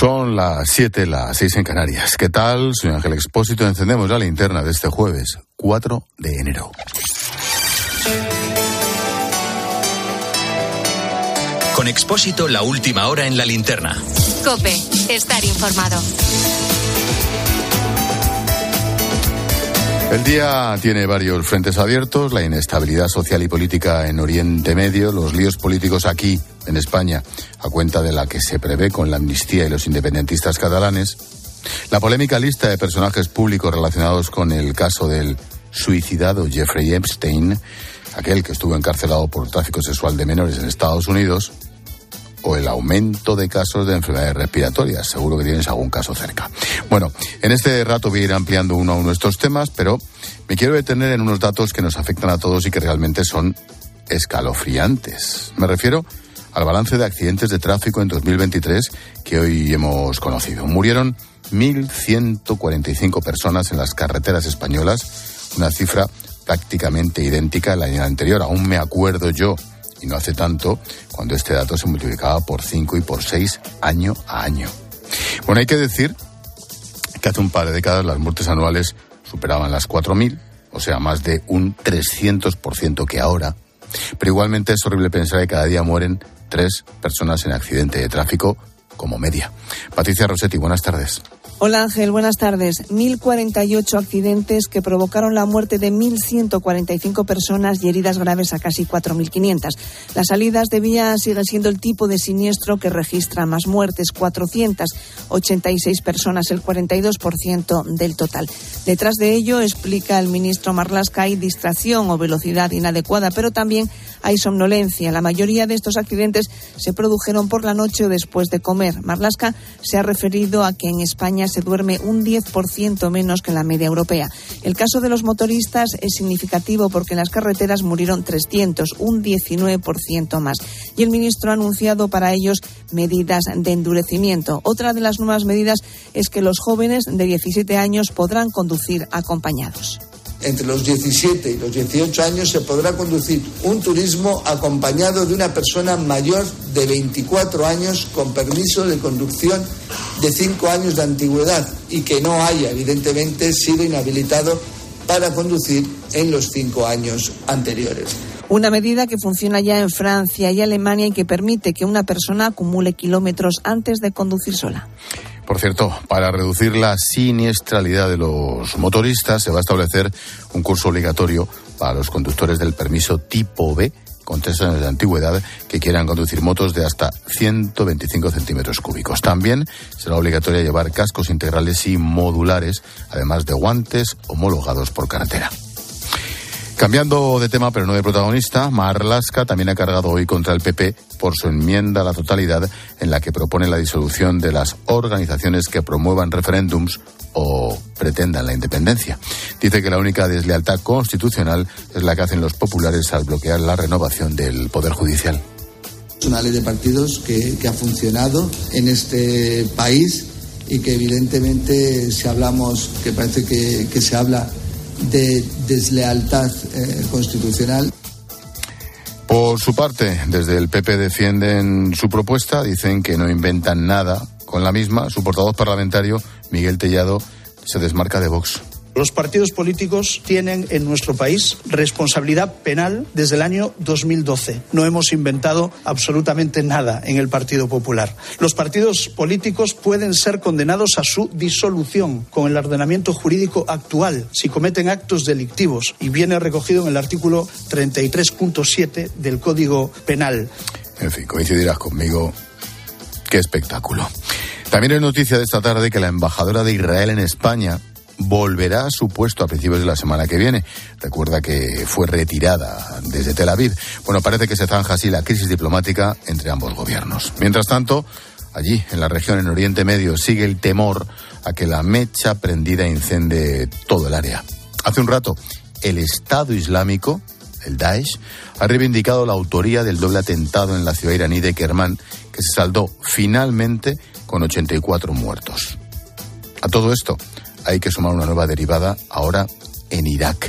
Son las 7, las 6 en Canarias. ¿Qué tal? Soy Ángel Expósito. Encendemos la linterna de este jueves, 4 de enero. Con Expósito, la última hora en la linterna. COPE, estar informado. El día tiene varios frentes abiertos: la inestabilidad social y política en Oriente Medio, los líos políticos aquí en España a cuenta de la que se prevé con la amnistía y los independentistas catalanes, la polémica lista de personajes públicos relacionados con el caso del suicidado Jeffrey Epstein, aquel que estuvo encarcelado por tráfico sexual de menores en Estados Unidos, o el aumento de casos de enfermedades respiratorias. Seguro que tienes algún caso cerca. Bueno, en este rato voy a ir ampliando uno a uno estos temas, pero me quiero detener en unos datos que nos afectan a todos y que realmente son escalofriantes. Me refiero al balance de accidentes de tráfico en 2023 que hoy hemos conocido. Murieron 1.145 personas en las carreteras españolas, una cifra prácticamente idéntica al año anterior. Aún me acuerdo yo, y no hace tanto, cuando este dato se multiplicaba por 5 y por 6 año a año. Bueno, hay que decir que hace un par de décadas las muertes anuales superaban las 4.000, o sea, más de un 300% que ahora. Pero igualmente es horrible pensar que cada día mueren 3 personas en accidente de tráfico como media. Patricia Rossetti, buenas tardes. Hola Ángel, buenas tardes. 1.048 accidentes que provocaron la muerte de 1.145 personas y heridas graves a casi 4.500. Las salidas de vía siguen siendo el tipo de siniestro que registra más muertes, 486 personas, el 42% del total. Detrás de ello, explica el ministro Marlaska, hay distracción o velocidad inadecuada, pero también hay somnolencia. La mayoría de estos accidentes se produjeron por la noche o después de comer. Marlaska se ha referido a que en España se duerme un 10% menos que la media europea. El caso de los motoristas es significativo porque en las carreteras murieron 300, un 19% más. Y el ministro ha anunciado para ellos medidas de endurecimiento. Otra de las nuevas medidas es que los jóvenes de 17 años podrán conducir acompañados. Entre los 17 y los 18 años se podrá conducir un turismo acompañado de una persona mayor de 24 años con permiso de conducción de 5 años de antigüedad y que no haya, evidentemente, sido inhabilitado para conducir en los 5 años anteriores. Una medida que funciona ya en Francia y Alemania y que permite que una persona acumule kilómetros antes de conducir sola. Por cierto, para reducir la siniestralidad de los motoristas se va a establecer un curso obligatorio para los conductores del permiso tipo B con 3 años de antigüedad que quieran conducir motos de hasta 125 centímetros cúbicos. También será obligatorio llevar cascos integrales y modulares, además de guantes homologados por carretera. Cambiando de tema, pero no de protagonista, Marlaska también ha cargado hoy contra el PP por su enmienda a la totalidad en la que propone la disolución de las organizaciones que promuevan referéndums o pretendan la independencia. Dice que la única deslealtad constitucional es la que hacen los populares al bloquear la renovación del Poder Judicial. Es una ley de partidos que ha funcionado en este país y que evidentemente si hablamos, que parece que se habla de deslealtad constitucional. Por su parte, desde el PP defienden su propuesta, dicen que no inventan nada con la misma. Su portavoz parlamentario, Miguel Tellado, se desmarca de Vox. Los partidos políticos tienen en nuestro país responsabilidad penal desde el año 2012. No hemos inventado absolutamente nada en el Partido Popular. Los partidos políticos pueden ser condenados a su disolución con el ordenamiento jurídico actual si cometen actos delictivos y viene recogido en el artículo 33.7 del Código Penal. En fin, coincidirás conmigo. ¡Qué espectáculo! También es noticia de esta tarde que la embajadora de Israel en España volverá a su puesto a principios de la semana que viene. Recuerda que fue retirada desde Tel Aviv. Bueno, parece que se zanja así la crisis diplomática entre ambos gobiernos. Mientras tanto, allí, en la región, en Oriente Medio, sigue el temor a que la mecha prendida incendie todo el área. Hace un rato, el Estado Islámico, el Daesh, ha reivindicado la autoría del doble atentado en la ciudad iraní de Kermán, que se saldó finalmente con 84 muertos. A todo esto hay que sumar una nueva derivada ahora en Irak.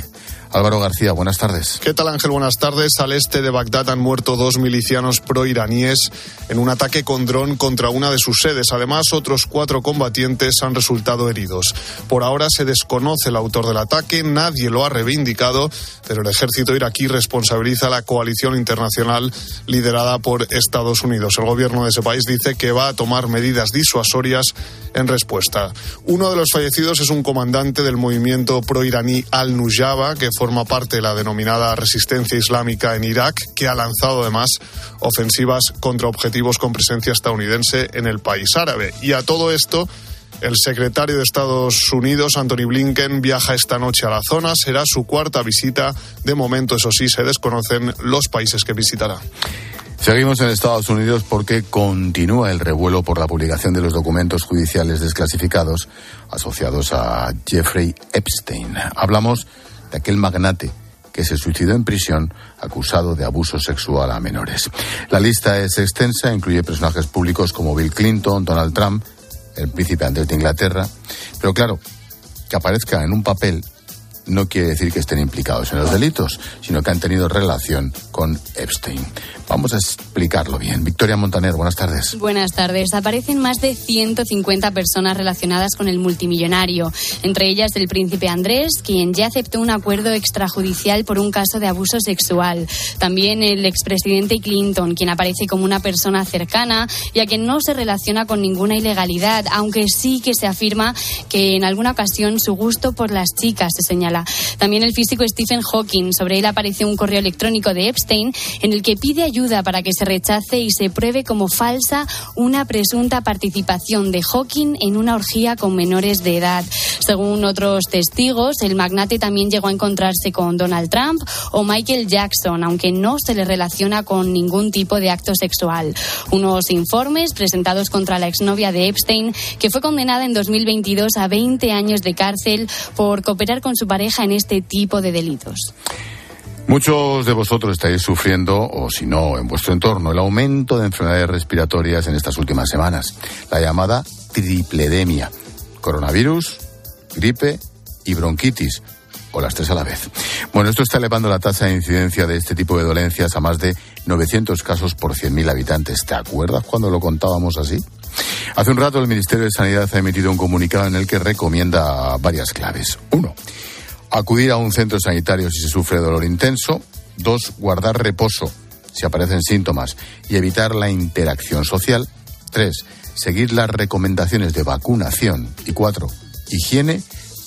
Álvaro García, buenas tardes. ¿Qué tal, Ángel? Buenas tardes. Al este de Bagdad han muerto 2 milicianos proiraníes en un ataque con dron contra una de sus sedes. Además, otros 4 combatientes han resultado heridos. Por ahora se desconoce el autor del ataque, nadie lo ha reivindicado, pero el ejército iraquí responsabiliza a la coalición internacional liderada por Estados Unidos. El gobierno de ese país dice que va a tomar medidas disuasorias en respuesta. Uno de los fallecidos es un comandante del movimiento proiraní Al-Nujaba, que forma parte de la denominada resistencia islámica en Irak, que ha lanzado además ofensivas contra objetivos con presencia estadounidense en el país árabe. Y a todo esto, el secretario de Estados Unidos, Antony Blinken, viaja esta noche a la zona. Será su cuarta visita. De momento, eso sí, se desconocen los países que visitará. Seguimos en Estados Unidos porque continúa el revuelo por la publicación de los documentos judiciales desclasificados asociados a Jeffrey Epstein. Hablamos de aquel magnate que se suicidó en prisión acusado de abuso sexual a menores. La lista es extensa, incluye personajes públicos como Bill Clinton, Donald Trump, el príncipe Andrés de Inglaterra, pero claro, que aparezca en un papel no quiere decir que estén implicados en los delitos, sino que han tenido relación con Epstein. Vamos a explicarlo bien. Victoria Montaner, buenas tardes. Buenas tardes. Aparecen más de 150 personas relacionadas con el multimillonario, entre ellas el príncipe Andrés, quien ya aceptó un acuerdo extrajudicial por un caso de abuso sexual. También el expresidente Clinton, quien aparece como una persona cercana y a quien no se relaciona con ninguna ilegalidad, aunque sí que se afirma que en alguna ocasión su gusto por las chicas se señala. También el físico Stephen Hawking. Sobre él aparece un correo electrónico de Epstein en el que pide ayuda para que se rechace y se pruebe como falsa una presunta participación de Hawking en una orgía con menores de edad. Según otros testigos, el magnate también llegó a encontrarse con Donald Trump o Michael Jackson, aunque no se le relaciona con ningún tipo de acto sexual. Unos informes presentados contra la exnovia de Epstein, que fue condenada en 2022 a 20 años de cárcel por cooperar con su pareja en este tipo de delitos. Muchos de vosotros estáis sufriendo, o si no, en vuestro entorno, el aumento de enfermedades respiratorias en estas últimas semanas. La llamada tripledemia. Coronavirus, gripe y bronquitis, o las tres a la vez. Bueno, esto está elevando la tasa de incidencia de este tipo de dolencias a más de 900 casos por 100.000 habitantes. ¿Te acuerdas cuando lo contábamos así? Hace un rato el Ministerio de Sanidad ha emitido un comunicado en el que recomienda varias claves. 1. Acudir a un centro sanitario si se sufre dolor intenso. 2. Guardar reposo si aparecen síntomas y evitar la interacción social. 3. Seguir las recomendaciones de vacunación. Y 4. Higiene,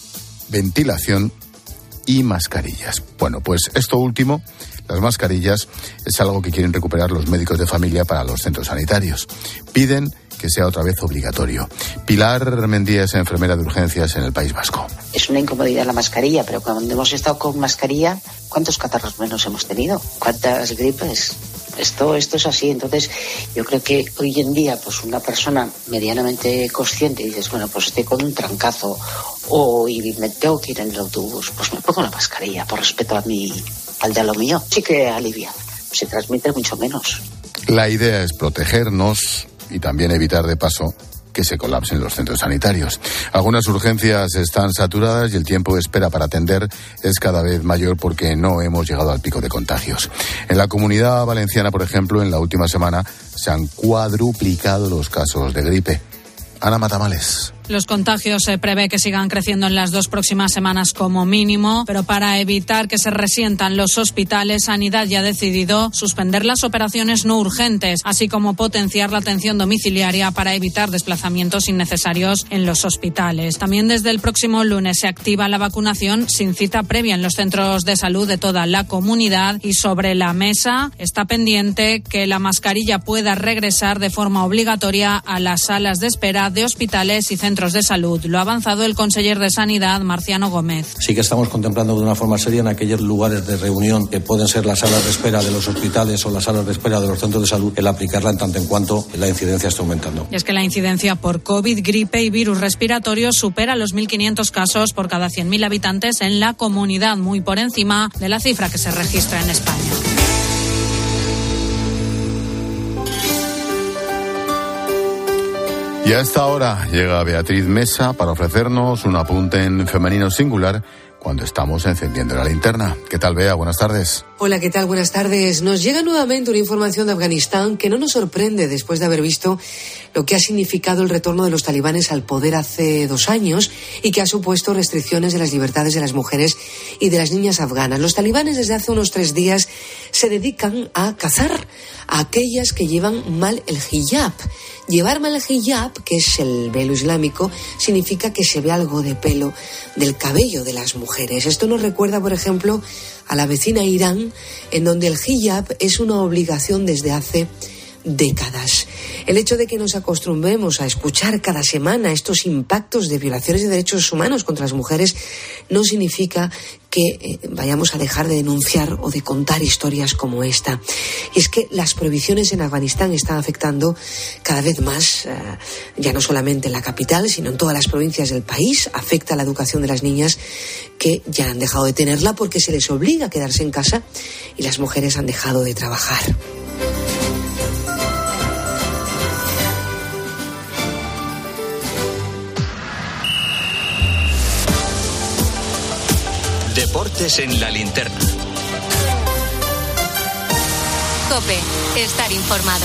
ventilación y mascarillas. Bueno, pues esto último, las mascarillas, es algo que quieren recuperar los médicos de familia para los centros sanitarios. Piden que sea otra vez obligatorio. Pilar Mendía es enfermera de urgencias en el País Vasco. Es una incomodidad la mascarilla, pero cuando hemos estado con mascarilla, ¿cuántos catarros menos hemos tenido? ¿Cuántas gripes? Esto es así. Entonces, yo creo que hoy en día, pues una persona medianamente consciente, dices, bueno, pues estoy con un trancazo y me tengo que ir en el autobús, pues me pongo la mascarilla por respeto al de lo mío. Sí que alivia, se transmite mucho menos. La idea es protegernos y también evitar de paso que se colapsen los centros sanitarios. Algunas urgencias están saturadas y el tiempo de espera para atender es cada vez mayor porque no hemos llegado al pico de contagios. En la Comunidad Valenciana, por ejemplo, en la última semana se han cuadruplicado los casos de gripe. Ana Matamales. Los contagios se prevé que sigan creciendo en las 2 próximas semanas como mínimo, pero para evitar que se resientan los hospitales, Sanidad ya ha decidido suspender las operaciones no urgentes, así como potenciar la atención domiciliaria para evitar desplazamientos innecesarios en los hospitales. También desde el próximo lunes se activa la vacunación sin cita previa en los centros de salud de toda la comunidad y sobre la mesa está pendiente que la mascarilla pueda regresar de forma obligatoria a las salas de espera de hospitales y centros de salud. Lo ha avanzado el conseller de Sanidad, Marciano Gómez. Sí que estamos contemplando de una forma seria en aquellos lugares de reunión que pueden ser las salas de espera de los hospitales o las salas de espera de los centros de salud, el aplicarla en tanto en cuanto la incidencia está aumentando. Y es que la incidencia por COVID, gripe y virus respiratorios supera los 1.500 casos por cada 100.000 habitantes en la comunidad, muy por encima de la cifra que se registra en España. Y a esta hora llega Beatriz Mesa para ofrecernos un apunte en femenino singular cuando estamos encendiendo la linterna. ¿Qué tal, Bea? Buenas tardes. Hola, ¿qué tal? Buenas tardes. Nos llega nuevamente una información de Afganistán que no nos sorprende después de haber visto lo que ha significado el retorno de los talibanes al poder hace 2 años y que ha supuesto restricciones de las libertades de las mujeres y de las niñas afganas. Los talibanes desde hace unos 3 días se dedican a cazar a aquellas que llevan mal el hijab. Llevar mal el hijab, que es el velo islámico, significa que se ve algo de pelo del cabello de las mujeres. Esto nos recuerda, por ejemplo, a la vecina Irán, en donde el hijab es una obligación desde hace décadas. El hecho de que nos acostumbremos a escuchar cada semana estos impactos de violaciones de derechos humanos contra las mujeres no significa que vayamos a dejar de denunciar o de contar historias como esta. Y es que las prohibiciones en Afganistán están afectando cada vez más, ya no solamente en la capital, sino en todas las provincias del país. Afecta a la educación de las niñas, que ya han dejado de tenerla porque se les obliga a quedarse en casa, y las mujeres han dejado de trabajar. Deportes en la linterna. COPE, estar informado.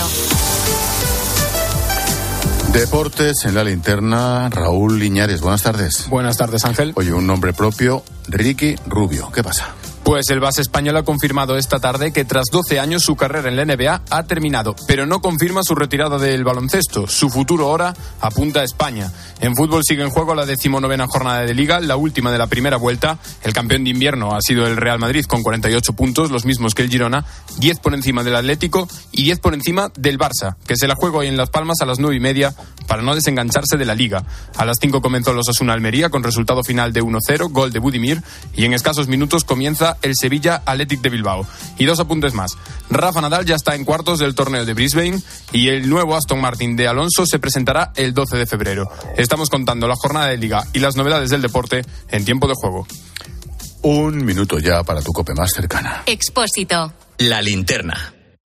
Deportes en la linterna, Raúl Liñares. Buenas tardes. Buenas tardes, Ángel. Oye, un nombre propio, Ricky Rubio. ¿Qué pasa? Pues el base español ha confirmado esta tarde que tras 12 años su carrera en la NBA ha terminado, pero no confirma su retirada del baloncesto. Su futuro ahora apunta a España. En fútbol sigue en juego la 19ª jornada de Liga, la última de la primera vuelta. El campeón de invierno ha sido el Real Madrid con 48 puntos, los mismos que el Girona, 10 por encima del Atlético y 10 por encima del Barça, que se la juega hoy en Las Palmas a las 9:30 para no desengancharse de la Liga. A las 5 comenzó el Osasuna Almería con resultado final de 1-0, gol de Budimir, y en escasos minutos comienza el Sevilla Athletic de Bilbao. Y 2 apuntes más. Rafa Nadal ya está en cuartos del torneo de Brisbane y el nuevo Aston Martin de Alonso se presentará el 12 de febrero. Estamos contando la jornada de Liga y las novedades del deporte en tiempo de juego. 1 minuto ya para tu COPE más cercana. Expósito. La linterna.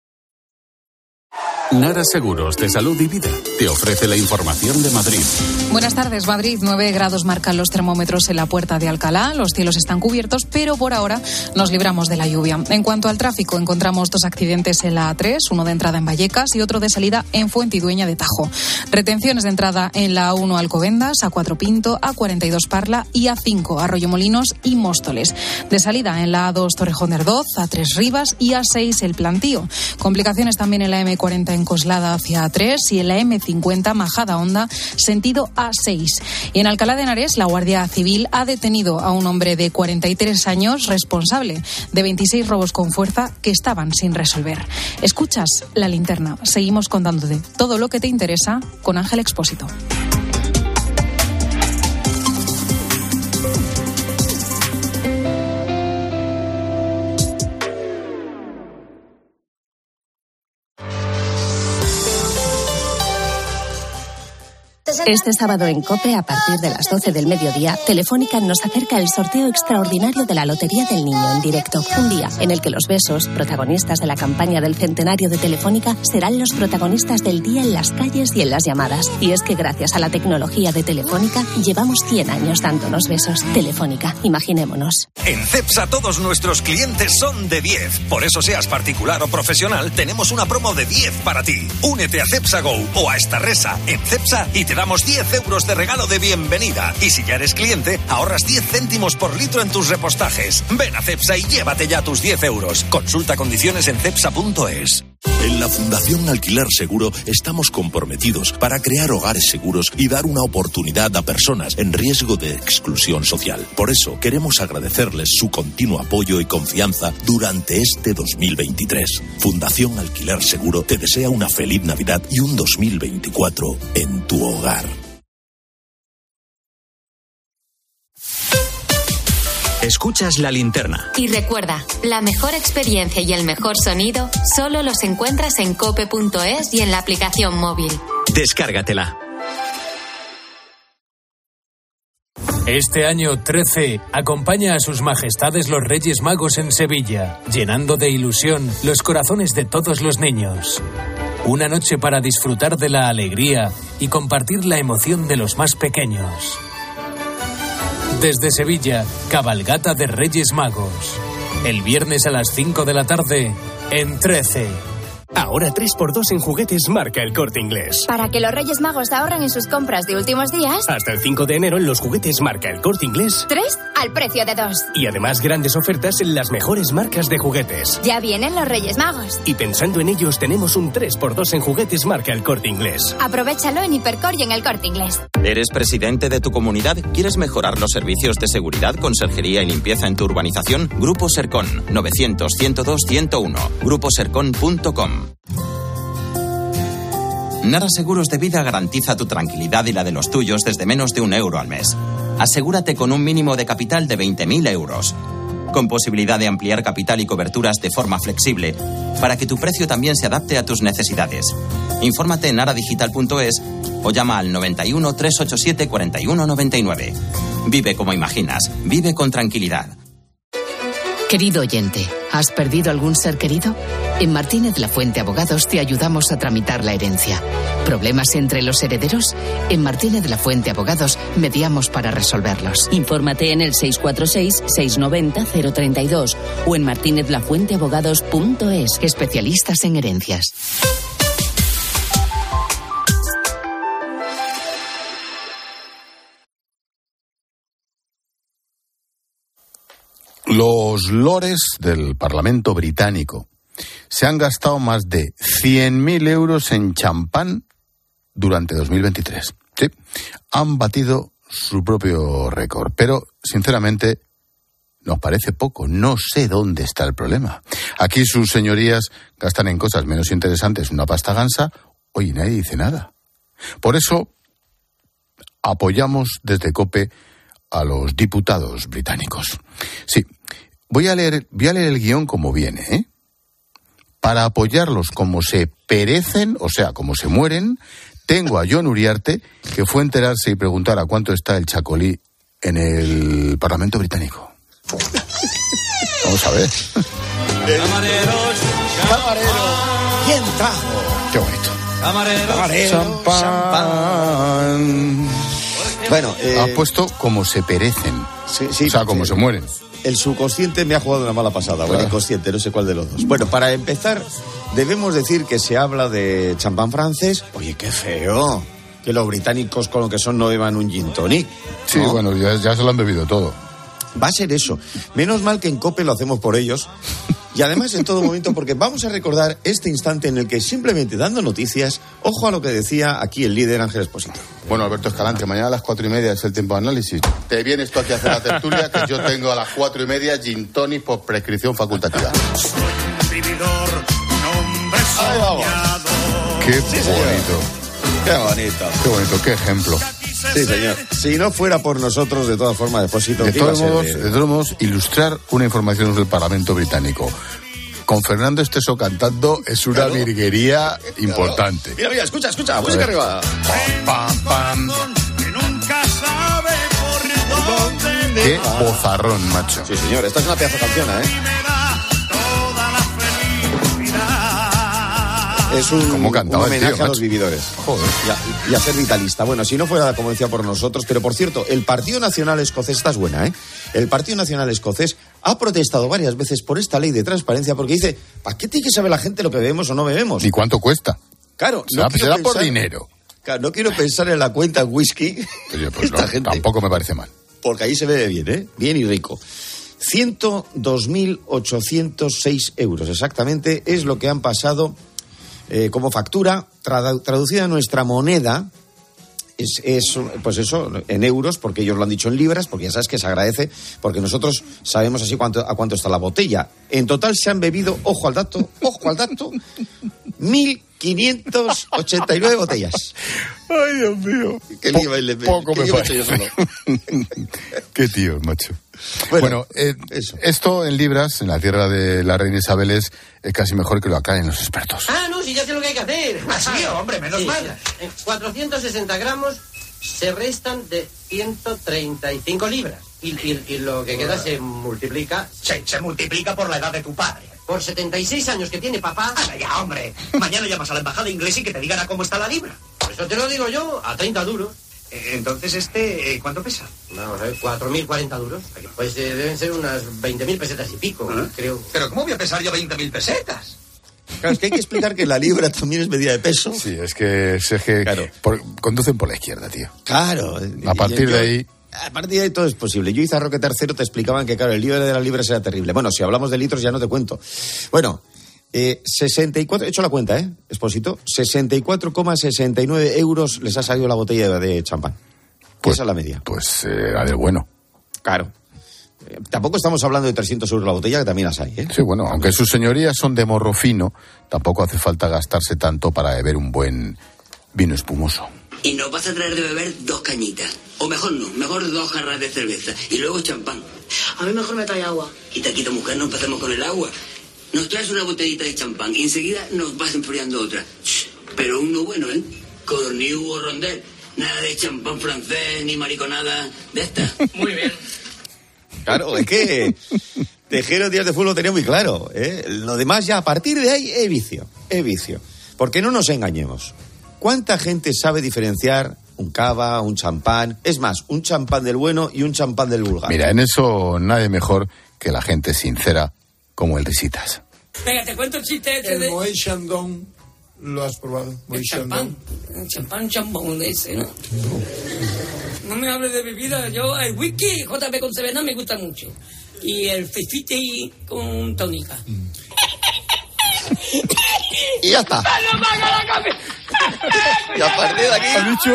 Nara Seguros de Salud y Vida te ofrece la información de Madrid. Buenas tardes, Madrid. 9 grados marcan los termómetros en la Puerta de Alcalá. Los cielos están cubiertos, pero por ahora nos libramos de la lluvia. En cuanto al tráfico, encontramos 2 accidentes en la A3, uno de entrada en Vallecas y otro de salida en Fuentidueña de Tajo. Retenciones de entrada en la A1 Alcobendas, A4 Pinto, A42 Parla y A5 Arroyomolinos y Móstoles. De salida en la A2 Torrejón de Ardoz, A3 Rivas y A6 El Plantío. Complicaciones también en la M40 en Coslada hacia A3 y en la M50 Majada Honda, sentido A6. Y en Alcalá de Henares, la Guardia Civil ha detenido a un hombre de 43 años responsable de 26 robos con fuerza que estaban sin resolver. Escuchas La Linterna. Seguimos contándote todo lo que te interesa con Ángel Expósito. Este sábado en COPE, a partir de las 12 del mediodía, Telefónica nos acerca el sorteo extraordinario de la Lotería del Niño en directo. Un día en el que los besos, protagonistas de la campaña del centenario de Telefónica, serán los protagonistas del día en las calles y en las llamadas. Y es que gracias a la tecnología de Telefónica, llevamos 100 años dándonos besos. Telefónica, imaginémonos. En Cepsa todos nuestros clientes son de 10. Por eso, seas particular o profesional, tenemos una promo de 10 para ti. Únete a Cepsa Go o a Starresa en Cepsa y te damos 10 euros de regalo de bienvenida. Y si ya eres cliente, ahorras 10 céntimos por litro en tus repostajes. Ven a Cepsa y llévate ya tus 10 euros. Consulta condiciones en cepsa.es. En la Fundación Alquiler Seguro estamos comprometidos para crear hogares seguros y dar una oportunidad a personas en riesgo de exclusión social. Por eso queremos agradecerles su continuo apoyo y confianza durante este 2023. Fundación Alquiler Seguro te desea una feliz Navidad y un 2024 en tu hogar. Escuchas La Linterna. Y recuerda, la mejor experiencia y el mejor sonido solo los encuentras en cope.es y en la aplicación móvil. Descárgatela. Este año 13 acompaña a sus majestades los Reyes Magos en Sevilla, llenando de ilusión los corazones de todos los niños. Una noche para disfrutar de la alegría y compartir la emoción de los más pequeños. Desde Sevilla, cabalgata de Reyes Magos. El viernes a las 5 de la tarde, en 13. Ahora 3x2 en juguetes marca El Corte Inglés. Para que los Reyes Magos ahorren en sus compras de últimos días. Hasta el 5 de enero en los juguetes marca El Corte Inglés. 3 al precio de 2. Y además grandes ofertas en las mejores marcas de juguetes. Ya vienen los Reyes Magos. Y pensando en ellos tenemos un 3x2 en juguetes marca El Corte Inglés. Aprovéchalo en Hipercor y en El Corte Inglés. ¿Eres presidente de tu comunidad? ¿Quieres mejorar los servicios de seguridad, conserjería y limpieza en tu urbanización? Grupo Sercon, 900-102-101. gruposercon.com. Nara Seguros de Vida garantiza tu tranquilidad y la de los tuyos desde menos de €1 al mes. Asegúrate con un mínimo de capital de 20.000 euros. Con posibilidad de ampliar capital y coberturas de forma flexible para que tu precio también se adapte a tus necesidades. Infórmate en naradigital.es o llama al 91 387 4199. Vive como imaginas. Vive con tranquilidad. Querido oyente, ¿has perdido algún ser querido? En Martínez Lafuente Abogados te ayudamos a tramitar la herencia. ¿Problemas entre los herederos? En Martínez Lafuente Abogados mediamos para resolverlos. Infórmate en el 646-690-032 o en martinezlafuenteabogados.es. Especialistas en herencias. Los lores del Parlamento británico se han gastado más de 100.000 euros en champán durante 2023. Sí, han batido su propio récord, pero sinceramente nos parece poco. No sé dónde está el problema. Aquí sus señorías gastan en cosas menos interesantes una pasta gansa. Oye, nadie dice nada. Por eso apoyamos desde COPE a los diputados británicos. Sí, voy a leer el guión como viene, ¿eh? Para apoyarlos como se perecen, o sea, como se mueren, tengo a Jon Uriarte, que fue a enterarse y preguntar a cuánto está el chacolí en el Parlamento británico. Vamos a ver. Camareros, ¿quién trajo? Qué bonito. Camarero, champán. Bueno, ha puesto como se perecen. Sí, o sea, como se mueren. El subconsciente me ha jugado una mala pasada, o el inconsciente, no sé cuál de los dos. Bueno, para empezar, debemos decir que se habla de champán francés. Oye, qué feo que los británicos con lo que son no beban un gin tonic, ¿no? Sí, bueno, ya se lo han bebido todo. Va a ser eso. Menos mal que en COPE lo hacemos por ellos. Y además en todo momento, porque vamos a recordar este instante en el que simplemente dando noticias, ojo a lo que decía aquí el líder Ángel Expósito. Bueno, Alberto Escalante, mañana a las 4:30 es el tiempo de análisis. Te vienes tú aquí a hacer la tertulia, que yo tengo a las 4:30 gin tonic por prescripción facultativa. Ahí vamos. Qué bonito. Qué bonito. Qué bonito, qué ejemplo. Sí, señor. Si no fuera por nosotros, de todas formas, Expósito... De todos modos, ilustrar una información del Parlamento británico con Fernando Esteso cantando es una virguería importante. Mira, escucha, música arriba. Pam, pam. Qué bozarrón, macho. Sí, señor, esta es una pedazo de canción, ¿eh? Es un homenaje a los vividores. Joder. Y a ser vitalista. Bueno, si no fuera como decía por nosotros, pero por cierto, el Partido Nacional Escocés, esta es buena, ¿eh? El Partido Nacional Escocés ha protestado varias veces por esta ley de transparencia porque dice, ¿para qué tiene que saber la gente lo que bebemos o no bebemos? ¿Y cuánto cuesta? Claro, será por dinero. Claro, no quiero pensar en la cuenta en whisky. Oye, pues no, gente, tampoco me parece mal. Porque ahí se bebe bien, ¿eh? Bien y rico. 102.806 euros exactamente es lo que han pasado como factura traducida a nuestra moneda. Es pues eso, en euros, porque ellos lo han dicho en libras, porque ya sabes que se agradece, porque nosotros sabemos así a cuánto está la botella. En total se han bebido, ojo al dato, 1.589 botellas. Ay, Dios mío. Qué lío le poco me parece. Qué tío, macho. Bueno, esto en libras, en la tierra de la reina Isabel, es casi mejor que lo aclaren los expertos. Ah, no, si ya sé lo que hay que hacer. Así, hombre, menos mal. 460 gramos se restan de 135 libras. Y lo que queda se multiplica... Se multiplica por la edad de tu padre. Por 76 años que tiene papá... ¡Hala ya, hombre! Mañana llamas a la embajada inglesa y que te digan a cómo está la libra. Eso te lo digo yo, a 30 duros. Entonces, ¿cuánto pesa? Vamos a ver, 4.040 duros. Pues deben ser unas 20.000 pesetas y pico, creo. ¿Pero cómo voy a pesar yo 20.000 pesetas? Claro, es que hay que explicar que la libra también es medida de peso. Sí, es que claro. Conducen por la izquierda, tío. Claro. A partir de ahí todo es posible. Yo hice a Roque III, te explicaban que, claro, el libro de las libras era terrible. Bueno, si hablamos de litros ya no te cuento. Bueno, 64, he hecho la cuenta, Expósito, 64,69 euros les ha salido la botella de champán. Pues, esa es la media. Pues la del bueno. Claro. Tampoco estamos hablando de 300 euros la botella, que también las hay, Sí, bueno, aunque sus señorías son de morro fino, tampoco hace falta gastarse tanto para beber un buen vino espumoso. Y nos vas a traer de beber 2 cañitas. O mejor 2 jarras de cerveza. Y luego champán. A mí mejor me trae agua. Quita, mujer, no empecemos con el agua. Nos traes una botellita de champán y enseguida nos vas enfriando otra. Pero uno bueno, Corniu o Rondel. Nada de champán francés ni mariconada de esta. Muy bien. Claro, es que Tejero días de fútbol lo tenía muy claro. Lo demás ya, a partir de ahí, es vicio. Porque no nos engañemos. ¿Cuánta gente sabe diferenciar un cava, un champán? Es más, un champán del bueno y un champán del vulgar. Mira, en eso nadie mejor que la gente sincera como el Risitas. Venga, te cuento el chiste El Moët Chandon, ¿lo has probado? El champán. El champán ese, ¿no? No me hables de bebida. Yo, el whisky, JB con Sevena me gusta mucho. Y el fifite con tónica. Y ya está. Y a partir de aquí... ¿Has dicho?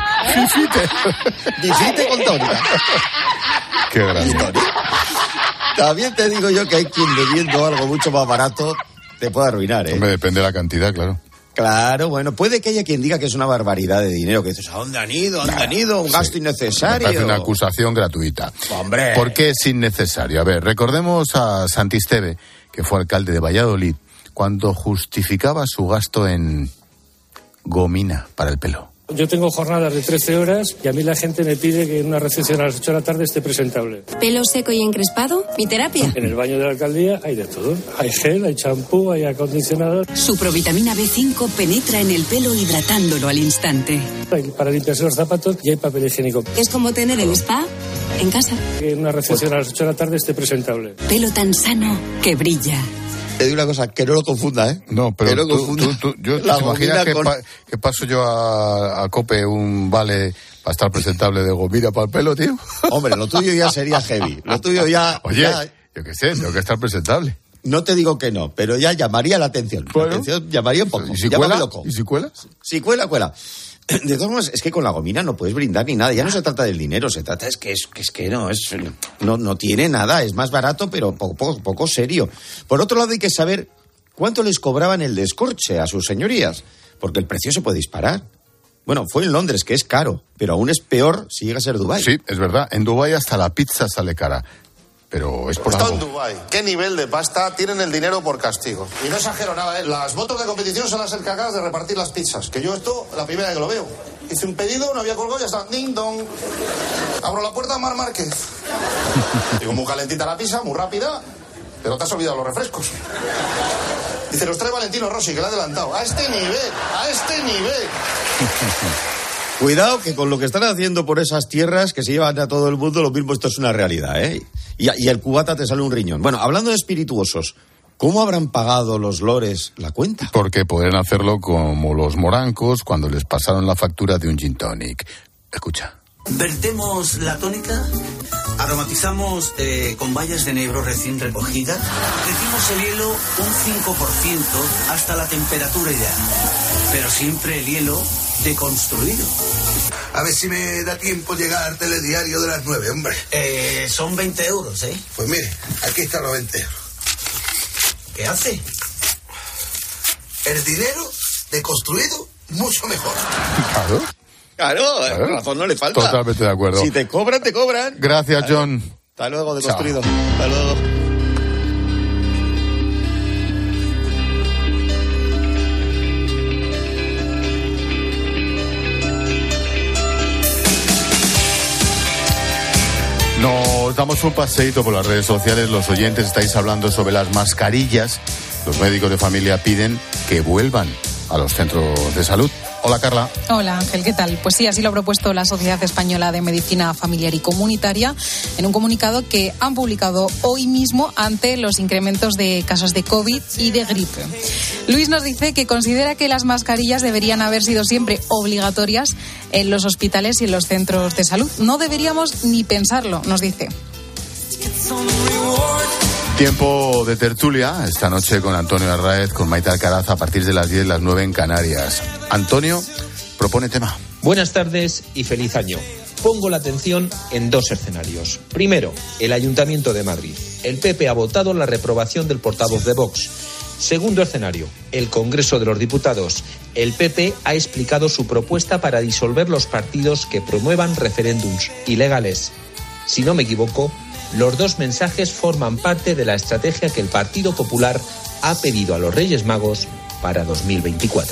Fifite con tónica. Qué grande. También te digo yo que hay quien bebiendo algo mucho más barato te puede arruinar, Hombre, depende de la cantidad, claro. Claro, bueno, puede que haya quien diga que es una barbaridad de dinero, que dices, ¿a dónde han ido? Un gasto innecesario. Me parece una acusación gratuita. ¡Hombre! ¿Por qué es innecesario? A ver, recordemos a Santisteve, que fue alcalde de Valladolid, cuando justificaba su gasto en gomina para el pelo. Yo tengo jornadas de 13 horas y a mí la gente me pide que en una recepción a las 8 de la tarde esté presentable. ¿Pelo seco y encrespado? ¿Mi terapia? En el baño de la alcaldía hay de todo. Hay gel, hay champú, hay acondicionador. Su provitamina B5 penetra en el pelo hidratándolo al instante. Hay para limpiarse los zapatos y hay papel higiénico. Es como tener el spa en casa. Que en una recepción a las 8 de la tarde esté presentable. Pelo tan sano que brilla. Te digo una cosa, que no lo confunda, No, pero yo te imaginas que paso yo a Cope un vale para estar presentable de gomina para el pelo, tío. Hombre, lo tuyo ya sería heavy. Lo tuyo ya... Oye, yo qué sé, tengo que estar presentable. No te digo que no, pero ya llamaría la atención. Bueno, la atención llamaría un poco. ¿Y si cuela? Loco. ¿Y si cuela? Si cuela. De todas formas, es que con la gomina no puedes brindar ni nada. Ya no se trata del dinero, se trata es que no tiene nada. Es más barato, pero poco serio. Por otro lado, hay que saber cuánto les cobraban el descorche a sus señorías, porque el precio se puede disparar. Bueno, fue en Londres, que es caro, pero aún es peor si llega a ser Dubái. Sí, es verdad. En Dubái hasta la pizza sale cara. Pero es por algo. En Dubái. ¿Qué nivel de pasta? Tienen el dinero por castigo. Y no exagero nada, Las motos de competición son las encargadas de repartir las pizzas. Que yo esto, la primera vez que lo veo. Hice un pedido, no había colgado, ya está. Ding dong. Abro la puerta, Mar Márquez. Digo, muy calentita la pizza, muy rápida. Pero te has olvidado los refrescos. Dice, los trae Valentino Rossi, que le ha adelantado. A este nivel. Cuidado, que con lo que están haciendo por esas tierras que se llevan a todo el mundo, lo mismo esto es una realidad, Y el cubata te sale un riñón. Bueno, hablando de espirituosos, ¿cómo habrán pagado los lores la cuenta? Porque podrían hacerlo como los morancos cuando les pasaron la factura de un gin tonic. Escucha. Vertemos la tónica, aromatizamos con bayas de enebro recién recogidas, decimos el hielo un 5% hasta la temperatura ideal, pero siempre el hielo deconstruido. A ver si me da tiempo llegar al telediario de las 9, hombre. Son 20 euros, Pues mire, aquí están los 20 euros. ¿Qué hace? El dinero deconstruido, mucho mejor. Claro, razón no le falta. Totalmente de acuerdo. Si te cobran, te cobran. Gracias, John. Hasta luego, deconstruido. Hasta luego. Nos damos un paseíto por las redes sociales. Los oyentes estáis hablando sobre las mascarillas. Los médicos de familia piden que vuelvan a los centros de salud. Hola, Carla. Hola, Ángel, ¿qué tal? Pues sí, así lo ha propuesto la Sociedad Española de Medicina Familiar y Comunitaria en un comunicado que han publicado hoy mismo ante los incrementos de casos de COVID y de gripe. Luis nos dice que considera que las mascarillas deberían haber sido siempre obligatorias en los hospitales y en los centros de salud. No deberíamos ni pensarlo, nos dice. Tiempo de tertulia esta noche con Antonio Arraez, con Maite Alcaraz a partir de las 10, las 9 en Canarias. Antonio propone tema. Buenas tardes y feliz año. Pongo la atención en dos escenarios. Primero, el Ayuntamiento de Madrid. El PP ha votado la reprobación del portavoz de Vox. Segundo escenario, el Congreso de los Diputados. El PP ha explicado su propuesta para disolver los partidos que promuevan referéndums ilegales. Si no me equivoco, los dos mensajes forman parte de la estrategia que el Partido Popular ha pedido a los Reyes Magos para 2024.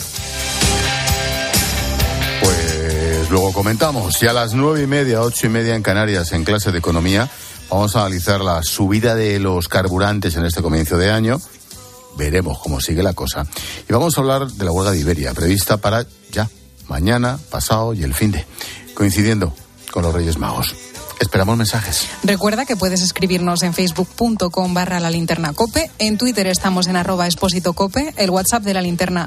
Pues luego comentamos. Y a las 9:30, 8:30 en Canarias, en clase de economía, vamos a analizar la subida de los carburantes en este comienzo de año. Veremos cómo sigue la cosa. Y vamos a hablar de la huelga de Iberia, prevista para ya, mañana, pasado y el finde, coincidiendo con los Reyes Magos. Esperamos mensajes. Recuerda que puedes escribirnos en facebook.com/lalinternacope. En Twitter estamos en @expositocope. El WhatsApp de la linterna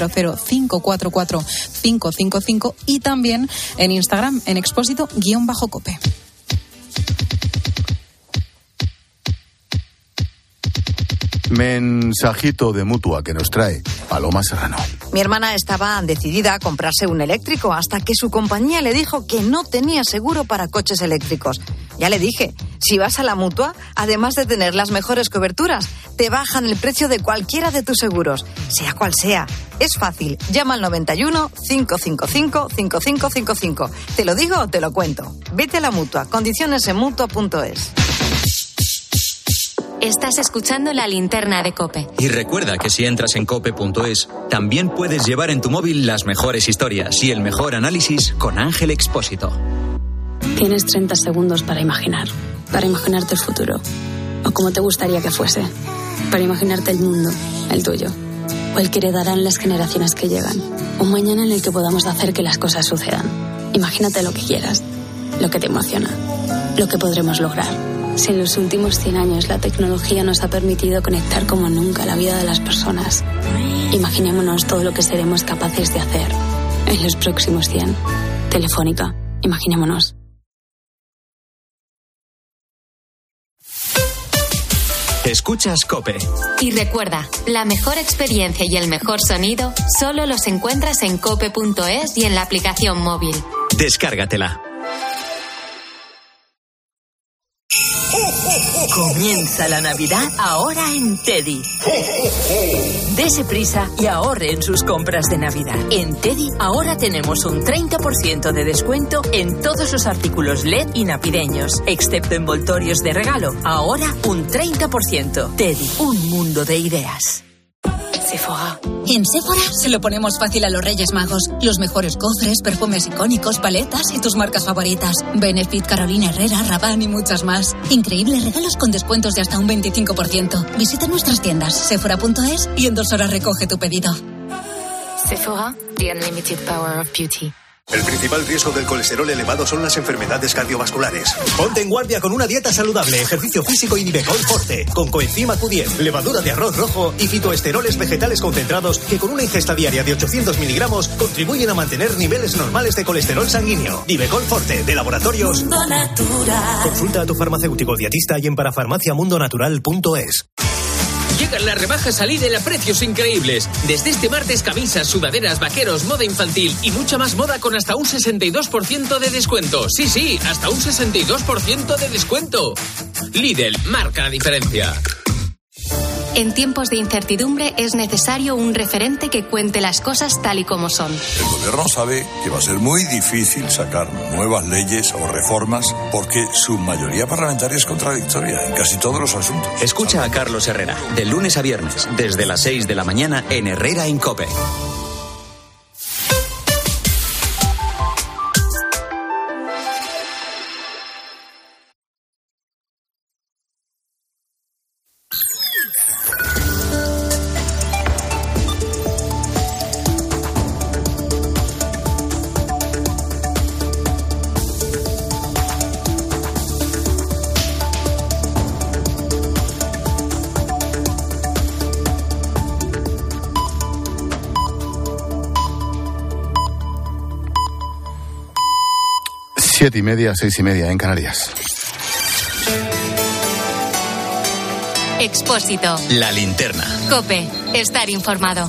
600-544-555. Y también en Instagram en expósito_cope. Mensajito de Mutua que nos trae Paloma Serrano. Mi hermana estaba decidida a comprarse un eléctrico hasta que su compañía le dijo que no tenía seguro para coches eléctricos. Ya le dije, si vas a la Mutua, además de tener las mejores coberturas, te bajan el precio de cualquiera de tus seguros, sea cual sea. Es fácil, llama al 91 555 5555. ¿Te lo digo o te lo cuento? Vete a la Mutua, condiciones en Mutua.es. Estás escuchando La Linterna de COPE. Y recuerda que si entras en cope.es, también puedes llevar en tu móvil las mejores historias y el mejor análisis con Ángel Expósito. Tienes 30 segundos para imaginarte el futuro, o como te gustaría que fuese, para imaginarte el mundo, el tuyo, o el que heredarán las generaciones que llegan, un mañana en el que podamos hacer que las cosas sucedan. Imagínate lo que quieras, lo que te emociona, lo que podremos lograr. Si en los últimos 100 años la tecnología nos ha permitido conectar como nunca la vida de las personas, imaginémonos todo lo que seremos capaces de hacer en los próximos 100. Telefónica, imaginémonos. Escuchas COPE. Y recuerda, la mejor experiencia y el mejor sonido solo los encuentras en cope.es y en la aplicación móvil. Descárgatela. Comienza la Navidad ahora en Teddy. Dese prisa y ahorre en sus compras de Navidad. En Teddy ahora tenemos un 30% de descuento en todos los artículos LED y navideños, excepto envoltorios de regalo. Ahora un 30%. Teddy, un mundo de ideas. Sephora. En Sephora se lo ponemos fácil a los Reyes Magos. Los mejores cofres, perfumes icónicos, paletas y tus marcas favoritas. Benefit, Carolina Herrera, Rabanne y muchas más. Increíbles regalos con descuentos de hasta un 25%. Visita nuestras tiendas sephora.es y en 2 horas recoge tu pedido. Sephora, the unlimited power of beauty. El principal riesgo del colesterol elevado son las enfermedades cardiovasculares. Ponte en guardia con una dieta saludable, ejercicio físico y Nivecol Forte, con coenzima Q10, levadura de arroz rojo y fitoesteroles vegetales concentrados que con una ingesta diaria de 800 miligramos contribuyen a mantener niveles normales de colesterol sanguíneo. Nivecol Forte, de Laboratorios Mundo Natural. Consulta a tu farmacéutico dietista y en parafarmaciamundonatural.es. Llegan las rebajas a Lidl a precios increíbles. Desde este martes, camisas, sudaderas, vaqueros, moda infantil y mucha más moda con hasta un 62% de descuento. Sí, hasta un 62% de descuento. Lidl, marca la diferencia. En tiempos de incertidumbre es necesario un referente que cuente las cosas tal y como son. El gobierno sabe que va a ser muy difícil sacar nuevas leyes o reformas porque su mayoría parlamentaria es contradictoria en casi todos los asuntos. Escucha a Carlos Herrera, de lunes a viernes, desde las 6 de la mañana en Herrera en COPE. 7:30, 6:30 en Canarias. Expósito. La linterna. COPE. Estar informado.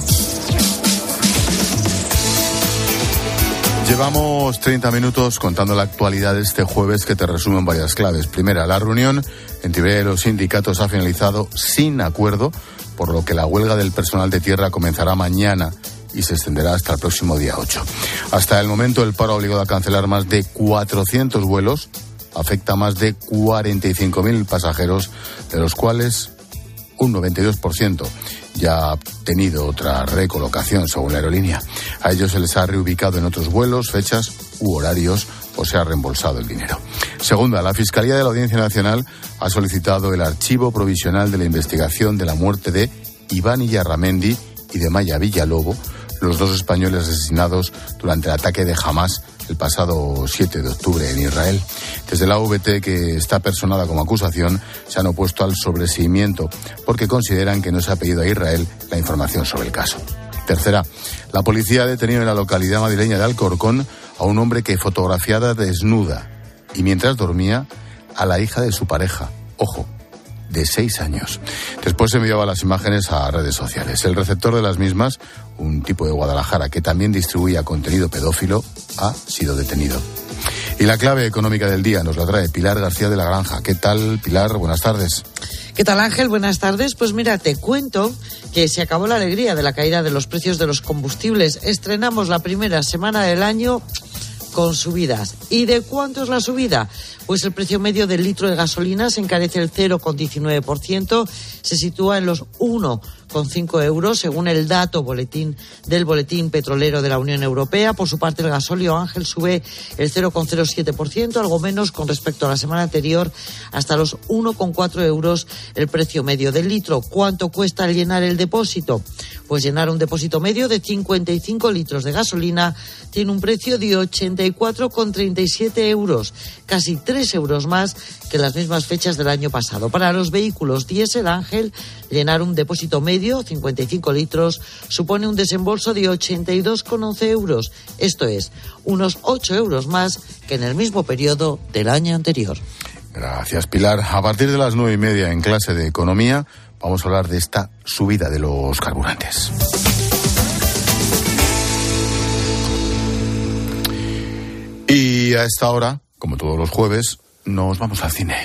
Llevamos 30 minutos contando la actualidad de este jueves, que te resume en varias claves. Primera, la reunión entre Iberia y los sindicatos ha finalizado sin acuerdo, por lo que la huelga del personal de tierra comenzará mañana y se extenderá hasta el próximo día 8. Hasta el momento, el paro ha obligado a cancelar más de 400 vuelos, afecta a más de 45.000 pasajeros, de los cuales un 92% ya ha tenido otra recolocación según la aerolínea. A ellos se les ha reubicado en otros vuelos, fechas u horarios, o se ha reembolsado el dinero. Segunda, la Fiscalía de la Audiencia Nacional ha solicitado el archivo provisional de la investigación de la muerte de Iván Illarramendi y de Maya Villalobos, los dos españoles asesinados durante el ataque de Hamás el pasado 7 de octubre en Israel. Desde la AVT, que está personada como acusación, se han opuesto al sobreseimiento porque consideran que no se ha pedido a Israel la información sobre el caso. Tercera, la policía ha detenido en la localidad madrileña de Alcorcón a un hombre que fotografiaba desnuda y mientras dormía a la hija de su pareja. Ojo, de 6 años. Después enviaba las imágenes a redes sociales. El receptor de las mismas, un tipo de Guadalajara que también distribuía contenido pedófilo, ha sido detenido. Y la clave económica del día nos la trae Pilar García de la Granja. ¿Qué tal, Pilar? Buenas tardes. ¿Qué tal, Ángel? Buenas tardes. Pues mira, te cuento que se acabó la alegría de la caída de los precios de los combustibles. Estrenamos la primera semana del año con subidas. ¿Y de cuánto es la subida? Pues el precio medio del litro de gasolina se encarece el 0,19%, se sitúa en los 1,5 euros, según el dato del boletín petrolero de la Unión Europea. Por su parte, el gasóleo, Ángel, sube el 0,07%, algo menos con respecto a la semana anterior, hasta los 1,4 euros el precio medio del litro. ¿Cuánto cuesta llenar el depósito? Pues llenar un depósito medio de 55 litros de gasolina tiene un precio de 84,37 euros, casi 3 euros más que las mismas fechas del año pasado. Para los vehículos diésel, Ángel, llenar un depósito medio, 55 litros, supone un desembolso de 82,11 euros. Esto es, unos 8 euros más que en el mismo periodo del año anterior. Gracias, Pilar. A partir de las 9:30 en clase de Economía vamos a hablar de esta subida de los carburantes. Y a esta hora, como todos los jueves, nos vamos al cine.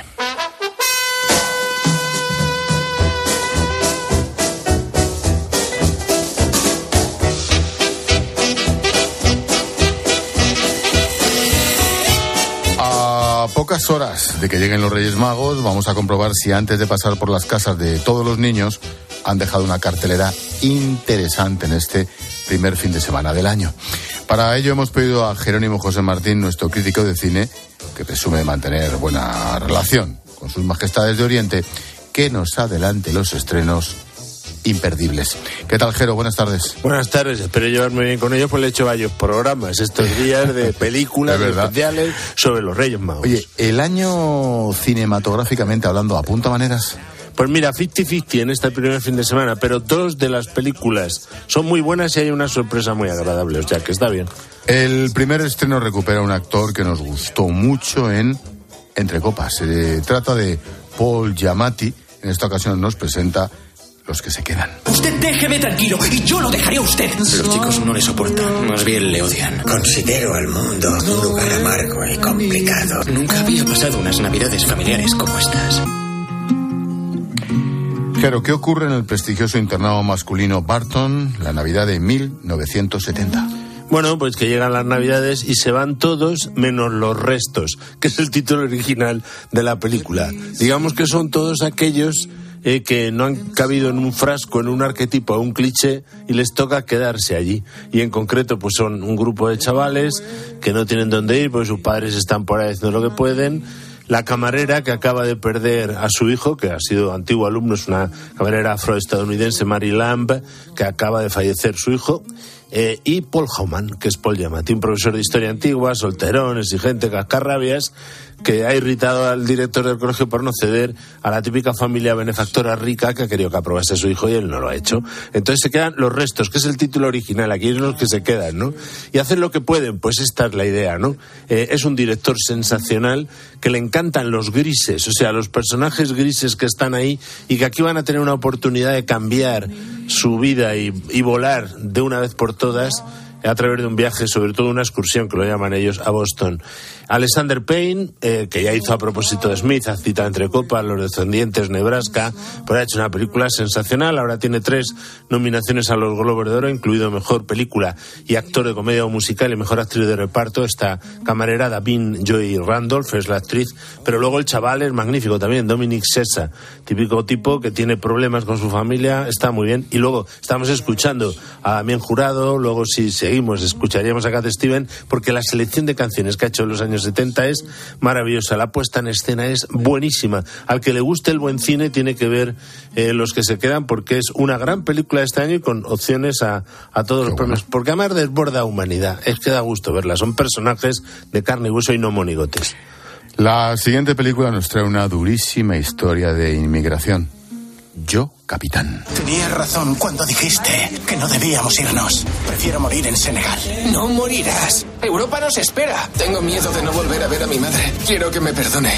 A pocas horas de que lleguen los Reyes Magos, vamos a comprobar si antes de pasar por las casas de todos los niños han dejado una cartelera interesante en este primer fin de semana del año. Para ello hemos pedido a Jerónimo José Martín, nuestro crítico de cine, que presume mantener buena relación con sus majestades de Oriente, que nos adelante los estrenos imperdibles. ¿Qué tal, Jero? Buenas tardes. Buenas tardes, espero llevarme bien con ellos, pues le he hecho varios programas estos días de películas especiales sobre los Reyes Magos. Oye, ¿el año cinematográficamente hablando apunta maneras? Pues mira, 50-50 en este primer fin de semana, pero 2 de las películas son muy buenas y hay una sorpresa muy agradable, o sea que está bien. El primer estreno recupera a un actor que nos gustó mucho en Entre Copas. Se trata de Paul Giamatti. En esta ocasión nos presenta Los que se quedan. Usted déjeme tranquilo y yo lo dejaré a usted. Los chicos no le soportan, más bien le odian. Considero al mundo un lugar amargo y complicado. Nunca había pasado unas navidades familiares como estas. Claro, ¿qué ocurre en el prestigioso internado masculino Barton la Navidad de 1970? Bueno, pues que llegan las Navidades y se van todos menos los restos, que es el título original de la película. Digamos que son todos aquellos que no han cabido en un frasco, en un arquetipo, en un cliché, y les toca quedarse allí. Y en concreto, pues son un grupo de chavales que no tienen dónde ir, pues sus padres están por ahí haciendo lo que pueden. La camarera que acaba de perder a su hijo, que ha sido antiguo alumno, es una camarera afroestadounidense, Mary Lamb, que acaba de fallecer su hijo, y Paul Howman, que es Paul Giamatti, un profesor de historia antigua, solterón, exigente, cascarrabias, que ha irritado al director del colegio por no ceder a la típica familia benefactora rica que ha querido que aprobase a su hijo y él no lo ha hecho. Entonces se quedan los restos, que es el título original, aquí es los que se quedan, ¿no? Y hacen lo que pueden, pues esta es la idea, ¿no? Es un director sensacional que le encantan los grises, o sea, los personajes grises que están ahí y que aquí van a tener una oportunidad de cambiar su vida y volar de una vez por todas a través de un viaje, sobre todo una excursión, que lo llaman ellos, a Boston. Alexander Payne, que ya hizo A propósito de Smith, Ha citado entre copas, Los descendientes, Nebraska, pues ha hecho una película sensacional, ahora tiene 3 nominaciones a los Globos de Oro, incluido Mejor Película y Actor de Comedia o Musical y Mejor Actriz de Reparto. Esta camarera, Davin Joy Randolph, es la actriz, pero luego el chaval es magnífico también, Dominic Sessa, típico tipo que tiene problemas con su familia, está muy bien. Y luego estamos escuchando a Damián Jurado, luego si seguimos escucharíamos a Cat Stevens, porque la selección de canciones que ha hecho en los años 70 es maravillosa, la puesta en escena es buenísima. Al que le guste el buen cine tiene que ver Los que se quedan, porque es una gran película de este año y con opciones a todos los premios, porque además desborda humanidad, es que da gusto verla, son personajes de carne y hueso y no monigotes. La siguiente película nos trae una durísima historia de inmigración. Yo, capitán. Tenías razón cuando dijiste que no debíamos irnos. Prefiero morir en Senegal. No morirás. Europa nos espera. Tengo miedo de no volver a ver a mi madre. Quiero que me perdone.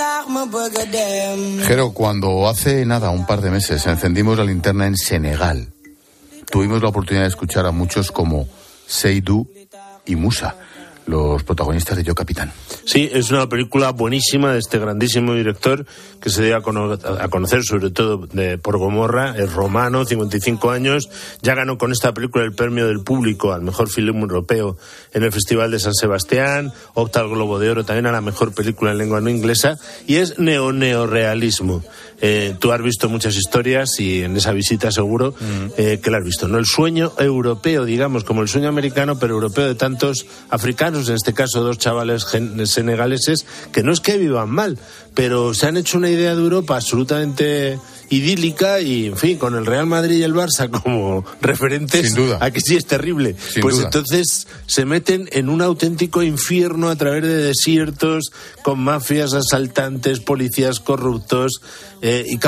Jero, cuando hace nada, un par de meses, encendimos la linterna en Senegal, tuvimos la oportunidad de escuchar a muchos como Seydou y Musa, los protagonistas de Yo, capitán. Sí, es una película buenísima de este grandísimo director que se dio a conocer sobre todo por Gomorra, es romano, 55 años, ya ganó con esta película el premio del público al mejor film europeo en el Festival de San Sebastián, opta al Globo de Oro también a la mejor película en lengua no inglesa y es neorealismo. Tú has visto muchas historias y en esa visita seguro que la has visto, ¿no? El sueño europeo, digamos, como el sueño americano, pero europeo de tantos africanos, en este caso 2 chavales senegaleses, que no es que vivan mal, pero se han hecho una idea de Europa absolutamente idílica y, en fin, con el Real Madrid y el Barça como referentes, sin duda, a que sí es terrible. Sin pues duda. Entonces se meten en un auténtico infierno a través de desiertos, con mafias, asaltantes, policías corruptos, y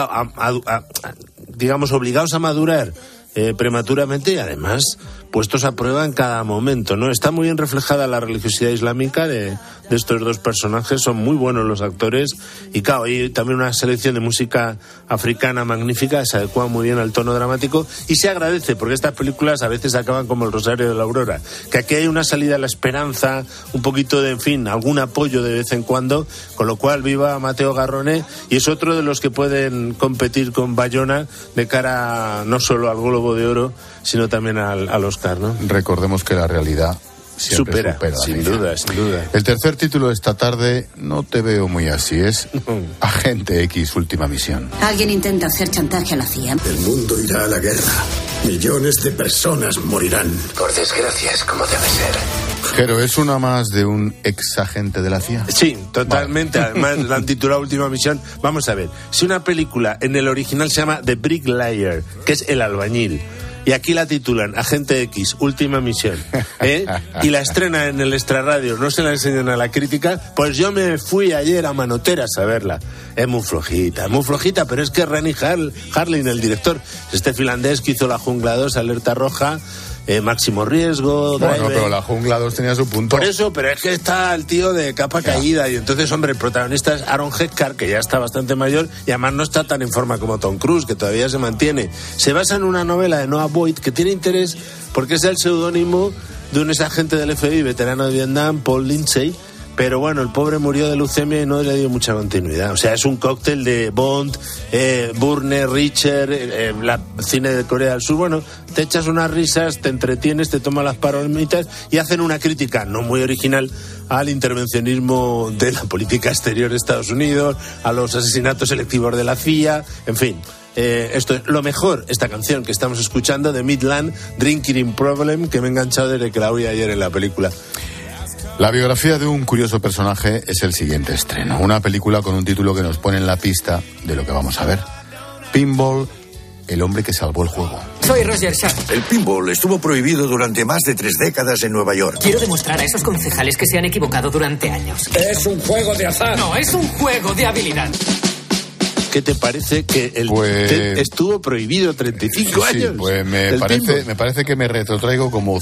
digamos, obligados a madurar prematuramente y además puestos a prueba en cada momento, ¿no? Está muy bien reflejada la religiosidad islámica de estos 2 personajes, son muy buenos los actores y claro, hay también una selección de música africana magnífica, se adecua muy bien al tono dramático y se agradece porque estas películas a veces acaban como El Rosario de la Aurora, que aquí hay una salida a la esperanza, un poquito de, en fin, algún apoyo de vez en cuando, con lo cual viva Mateo Garrone y es otro de los que pueden competir con Bayona de cara no solo al Globo de Oro, sino también al Oscar, ¿no? Recordemos que la realidad siempre supera sin duda, sin duda. El tercer título de esta tarde no te veo muy así, es Agente X, última misión. Alguien intenta hacer chantaje a la CIA. El mundo irá a la guerra. Millones de personas morirán. Por desgracia es como debe ser. Pero es una más de un ex agente de la CIA. Sí, totalmente. Vale. Además la han titulado Última Misión. Vamos a ver, si una película en el original se llama The Bricklayer, que es el albañil, y aquí la titulan Agente X, Última Misión, y la estrena en el Extrarradio, no se la enseñan a la crítica, pues yo me fui ayer a Manoteras a verla. Es muy flojita, pero es que Renny Harlin, el director, este finlandés que hizo La Jungla 2, Alerta Roja, Máximo Riesgo, Drive. Bueno, pero La Jungla 2 tenía su punto. Por eso, pero es que está el tío de capa caída y entonces, hombre, el protagonista es Aaron Eckhart, que ya está bastante mayor y además no está tan en forma como Tom Cruise, que todavía se mantiene. Se basa en una novela de Noah Boyd que tiene interés porque es el seudónimo de un exagente del FBI veterano de Vietnam, Paul Lindsay. Pero bueno, el pobre murió de leucemia y no le dio mucha continuidad. O sea, es un cóctel de Bond, Burne, Richard, la cine de Corea del Sur. Bueno, te echas unas risas, te entretienes, te tomas las palomitas y hacen una crítica no muy original al intervencionismo de la política exterior de Estados Unidos, a los asesinatos selectivos de la CIA, en fin. Esto es lo mejor, esta canción que estamos escuchando de Midland, Drinking Problem, que me he enganchado desde que la oí ayer en la película. La biografía de un curioso personaje es el siguiente estreno. Una película con un título que nos pone en la pista de lo que vamos a ver. Pinball el hombre que salvó el juego. Soy Roger Sharp. El pinball estuvo prohibido durante más de 3 décadas en Nueva York. Quiero demostrar a esos concejales que se han equivocado durante años. Es un juego de azar. No, es un juego de habilidad. ¿Qué te parece que estuvo prohibido 35 años? Pues me parece que me retrotraigo como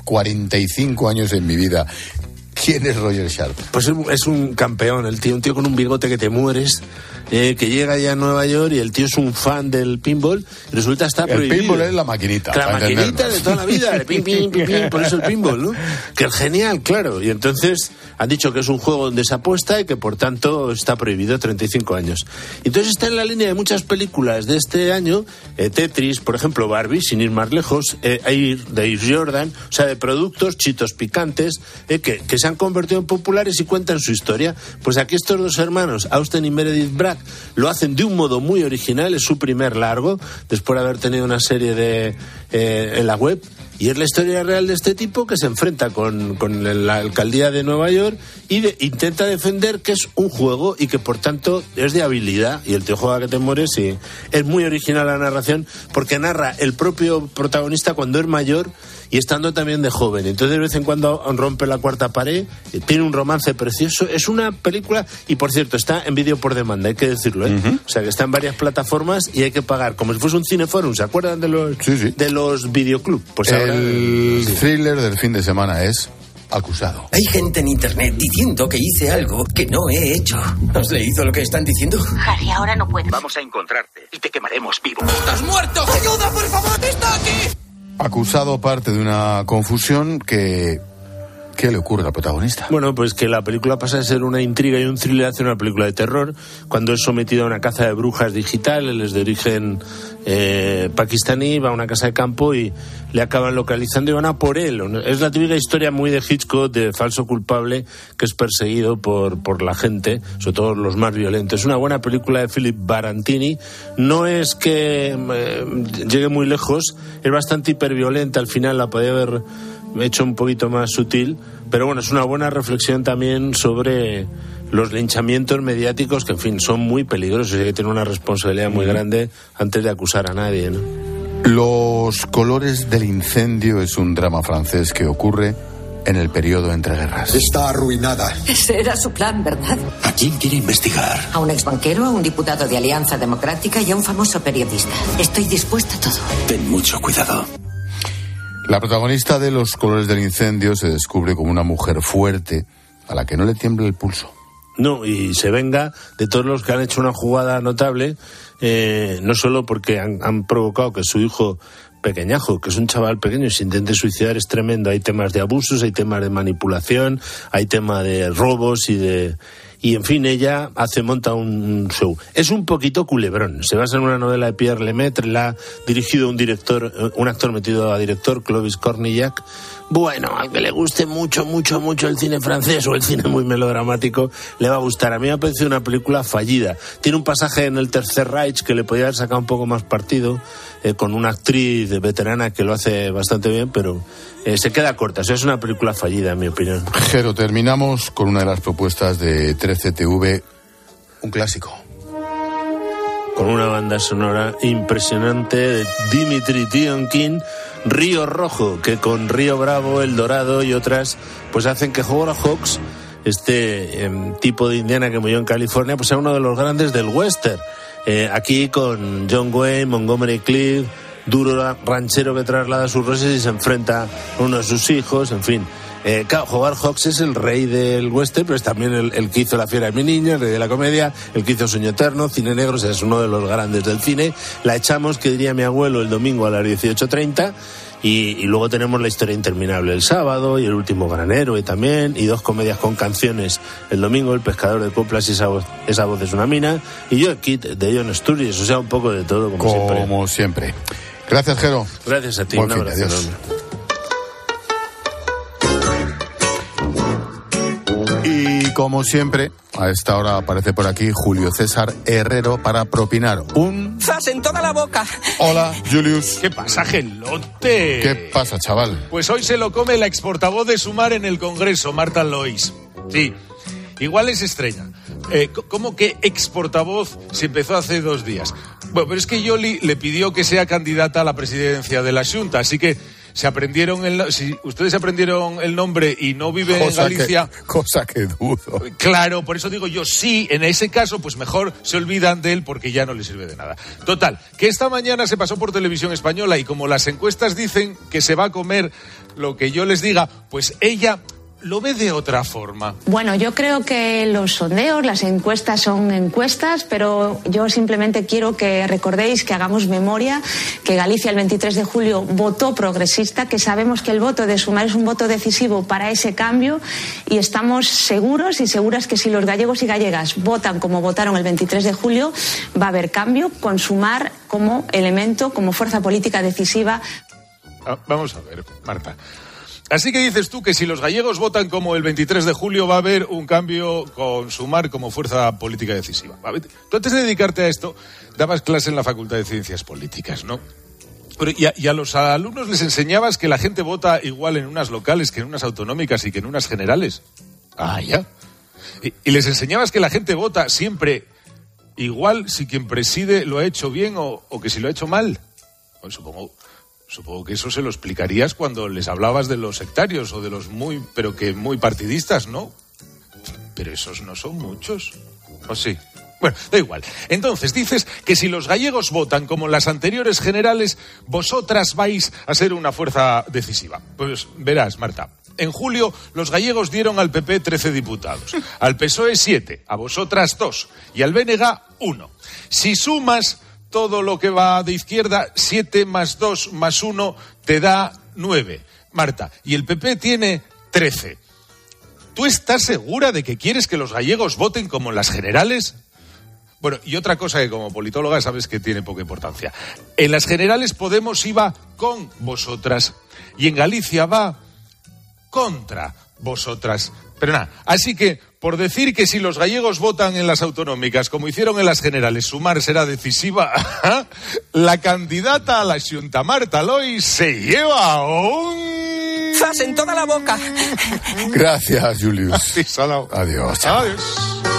45 años en mi vida. ¿Quién es Roger Sharp? Pues es un campeón, el tío, un tío con un bigote que te mueres, que llega ya a Nueva York y el tío es un fan del pinball y resulta está prohibido. El pinball es la maquinita. La maquinita de toda la vida, de pim, pim, pim, pim, por eso el pinball, ¿no? Que es genial, claro. Y entonces han dicho que es un juego donde se apuesta y que por tanto está prohibido 35 años. Entonces está en la línea de muchas películas de este año, Tetris, por ejemplo, Barbie, sin ir más lejos, de Air Jordan, o sea, de productos, chitos picantes, que se han convertido en populares y cuentan su historia. Pues aquí estos dos hermanos, Austin y Meredith Bragg, lo hacen de un modo muy original. Es su primer largo, después de haber tenido una serie en la web. Y es la historia real de este tipo que se enfrenta con la alcaldía de Nueva York y intenta defender que es un juego y que por tanto es de habilidad. Y el tío juega que te mueres y es muy original la narración porque narra el propio protagonista cuando es mayor y estando también de joven. Entonces de vez en cuando rompe la cuarta pared, tiene un romance precioso. Es una película, y por cierto, está en vídeo por demanda, hay que decirlo, ¿eh? Uh-huh. O sea que está en varias plataformas y hay que pagar, como si fuese un cineforum. ¿Se acuerdan de los videoclub? Pues ahora el thriller del fin de semana es Acusado. Hay gente en internet diciendo que hice algo que no he hecho. ¿Has leído lo que están diciendo? Harry, ahora no puedo. Vamos a encontrarte y te quemaremos vivo. ¡Estás muerto! ¡Ayuda, por favor! ¡Está aquí! Acusado parte de una confusión que... ¿Qué le ocurre al protagonista? Bueno, pues que la película pasa de ser una intriga y un thriller a ser una película de terror, cuando es sometido a una caza de brujas digital. Él es de origen pakistaní, va a una casa de campo y le acaban localizando y van a por él. Es la típica historia muy de Hitchcock, de falso culpable que es perseguido por la gente, sobre todo los más violentos. Es una buena película de Philip Barantini. No es que llegue muy lejos, es bastante hiperviolenta. Al final la podía haber hecho un poquito más sutil, pero bueno, es una buena reflexión también sobre los linchamientos mediáticos que, en fin, son muy peligrosos y hay que tener una responsabilidad muy grande antes de acusar a nadie, ¿no? Los colores del incendio es un drama francés que ocurre en el periodo entre guerras. Está arruinada. Ese era su plan, ¿verdad? ¿A quién quiere investigar? A un exbanquero, a un diputado de Alianza Democrática y a un famoso periodista. Estoy dispuesta a todo. Ten mucho cuidado. La protagonista de Los colores del incendio se descubre como una mujer fuerte a la que no le tiembla el pulso. No, y se venga de todos los que han hecho una jugada notable, no solo porque han provocado que su hijo pequeñajo, que es un chaval pequeño, se intente suicidar. Es tremendo. Hay temas de abusos, hay temas de manipulación, hay tema de robos y en fin, ella monta un show. Es un poquito culebrón. Se basa en una novela de Pierre Lemaitre, la ha dirigido un actor metido a director, Clovis Cornillac. Bueno, al que le guste mucho, mucho, mucho el cine francés o el cine muy melodramático, le va a gustar. A mí me ha parecido una película fallida. Tiene un pasaje en el Tercer Reich que le podía haber sacado un poco más partido, con una actriz veterana que lo hace bastante bien, pero se queda corta. O sea, es una película fallida, en mi opinión. Jero, terminamos con una de las propuestas de 13TV, un clásico. Con una banda sonora impresionante de Dimitri Tiomkin, Río Rojo, que con Río Bravo, El Dorado y otras, pues hacen que Howard Hawks, este tipo de indiana que murió en California, pues sea uno de los grandes del western. Aquí con John Wayne, Montgomery Clift, duro ranchero que traslada sus rosas y se enfrenta a uno de sus hijos, en fin. Claro, Howard Hawks es el rey del western, pero es también el que hizo La fiera de mi niña, el rey de la comedia, el que hizo Sueño eterno, Cine negro. O sea, es uno de los grandes del cine. La echamos, que diría mi abuelo, el domingo a las 18:30, y luego tenemos La historia interminable el sábado, y El último gran héroe también, y 2 comedias con canciones el domingo, El pescador de coplas y esa voz es una mina, y yo Kid de John Sturges. O sea, un poco de todo, como siempre. Gracias, Jero. Gracias a ti. Buen fin, adiós. Y como siempre, a esta hora aparece por aquí Julio César Herrero para propinar un... ¡Zas en toda la boca! Hola, Julius. ¿Qué pasa, gelote? ¿Qué pasa, chaval? Pues hoy se lo come la exportavoz de Sumar en el Congreso, Marta Lois. Sí, igual es extraña. ¿Cómo que exportavoz si empezó hace 2 días? Bueno, pero es que Yoli le pidió que sea candidata a la presidencia de la Xunta, así que si ustedes se aprendieron el nombre y no viven en Galicia... Cosa que dudo. Claro, por eso digo yo, sí, en ese caso, pues mejor se olvidan de él porque ya no le sirve de nada. Total, que esta mañana se pasó por Televisión Española y como las encuestas dicen que se va a comer lo que yo les diga, pues ella lo ve de otra forma. Bueno, yo creo que los sondeos, las encuestas son encuestas, pero yo simplemente quiero que recordéis, que hagamos memoria, que Galicia el 23 de julio votó progresista, que sabemos que el voto de Sumar es un voto decisivo para ese cambio y estamos seguros y seguras que si los gallegos y gallegas votan como votaron el 23 de julio, va a haber cambio con Sumar como elemento, como fuerza política decisiva. Vamos a ver, Marta. Así que dices tú que si los gallegos votan como el 23 de julio va a haber un cambio con Sumar como fuerza política decisiva. Tú antes de dedicarte a esto dabas clase en la Facultad de Ciencias Políticas, ¿no? Y a los alumnos les enseñabas que la gente vota igual en unas locales que en unas autonómicas y que en unas generales. Ah, ya. Y les enseñabas que la gente vota siempre igual si quien preside lo ha hecho bien o que si lo ha hecho mal. Pues Supongo que eso se lo explicarías cuando les hablabas de los sectarios o de los muy partidistas, ¿no? Pero esos no son muchos. ¿O sí? Bueno, da igual. Entonces dices que si los gallegos votan como en las anteriores generales, vosotras vais a ser una fuerza decisiva. Pues verás, Marta. En julio los gallegos dieron al PP 13 diputados, al PSOE 7, a vosotras 2 y al BNG 1. Si sumas todo lo que va de izquierda, 7 más 2 más 1 te da 9, Marta. Y el PP tiene 13. ¿Tú estás segura de que quieres que los gallegos voten como en las generales? Bueno, y otra cosa que como politóloga sabes que tiene poca importancia. En las generales Podemos iba con vosotras y en Galicia va contra vosotras. Pero nada, así que por decir que si los gallegos votan en las autonómicas como hicieron en las generales, Sumar será decisiva, la candidata a la Xunta, Marta Lois, se lleva un... ¡Zas en toda la boca! Gracias, Julius. Adiós. Adiós.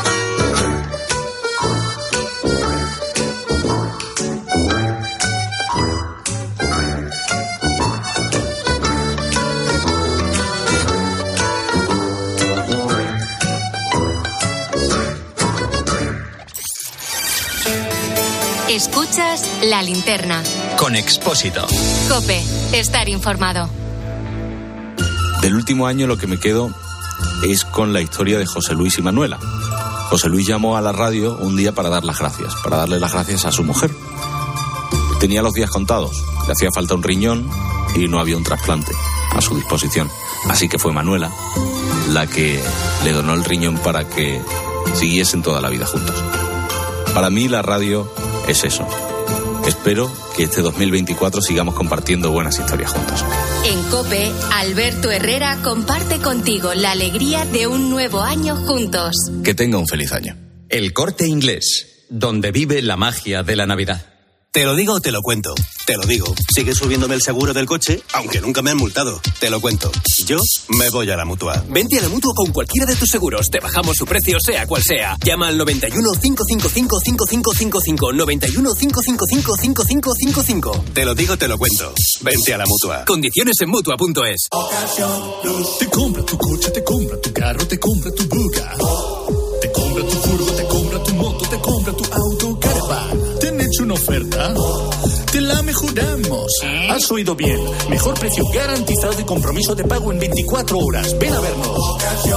Escuchas La Linterna. Con Expósito. COPE. Estar informado. Del último año lo que me quedo es con la historia de José Luis y Manuela. José Luis llamó a la radio un día para darle las gracias a su mujer. Tenía los días contados, le hacía falta un riñón y no había un trasplante a su disposición. Así que fue Manuela la que le donó el riñón para que siguiesen toda la vida juntos. Para mí la radio es eso. Espero que este 2024 sigamos compartiendo buenas historias juntos. En COPE, Alberto Herrera comparte contigo la alegría de un nuevo año juntos. Que tenga un feliz año. El Corte Inglés, donde vive la magia de la Navidad. Te lo digo o te lo cuento. Te lo digo. Sigue subiéndome el seguro del coche, aunque nunca me han multado. Te lo cuento. Yo me voy a la Mutua. Vente a la Mutua con cualquiera de tus seguros. Te bajamos su precio, sea cual sea. Llama al 91 555 5555. 91 555 5555. Te lo digo, te lo cuento. Vente a la Mutua. Condiciones en Mutua.es. Te compra tu coche, te compra tu carro, te compra tu buga. Te compra tu furgo, te compra tu moto, te compra tu auto, caravan. ¿Te han hecho una oferta? Te la mejoramos. Has oído bien. Mejor precio garantizado y compromiso de pago en 24 horas. Ven a vernos.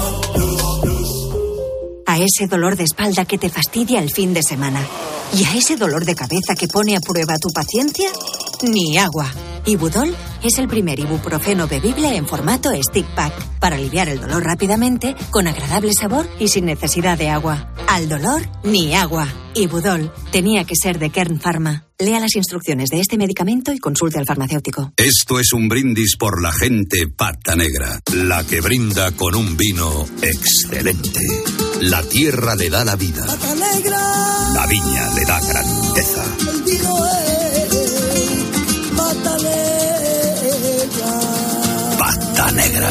A ese dolor de espalda que te fastidia el fin de semana. Y a ese dolor de cabeza que pone a prueba tu paciencia, ni agua. Ibudol es el primer ibuprofeno bebible en formato stick pack para aliviar el dolor rápidamente, con agradable sabor y sin necesidad de agua. Al dolor, ni agua. Ibudol tenía que ser de Kern Pharma. Lea las instrucciones de este medicamento y consulte al farmacéutico. Esto es un brindis por la gente Pata Negra, la que brinda con un vino excelente. La tierra le da la vida. Pata Negra. La viña le da grandeza. El vino es Pata Negra. Pata Negra.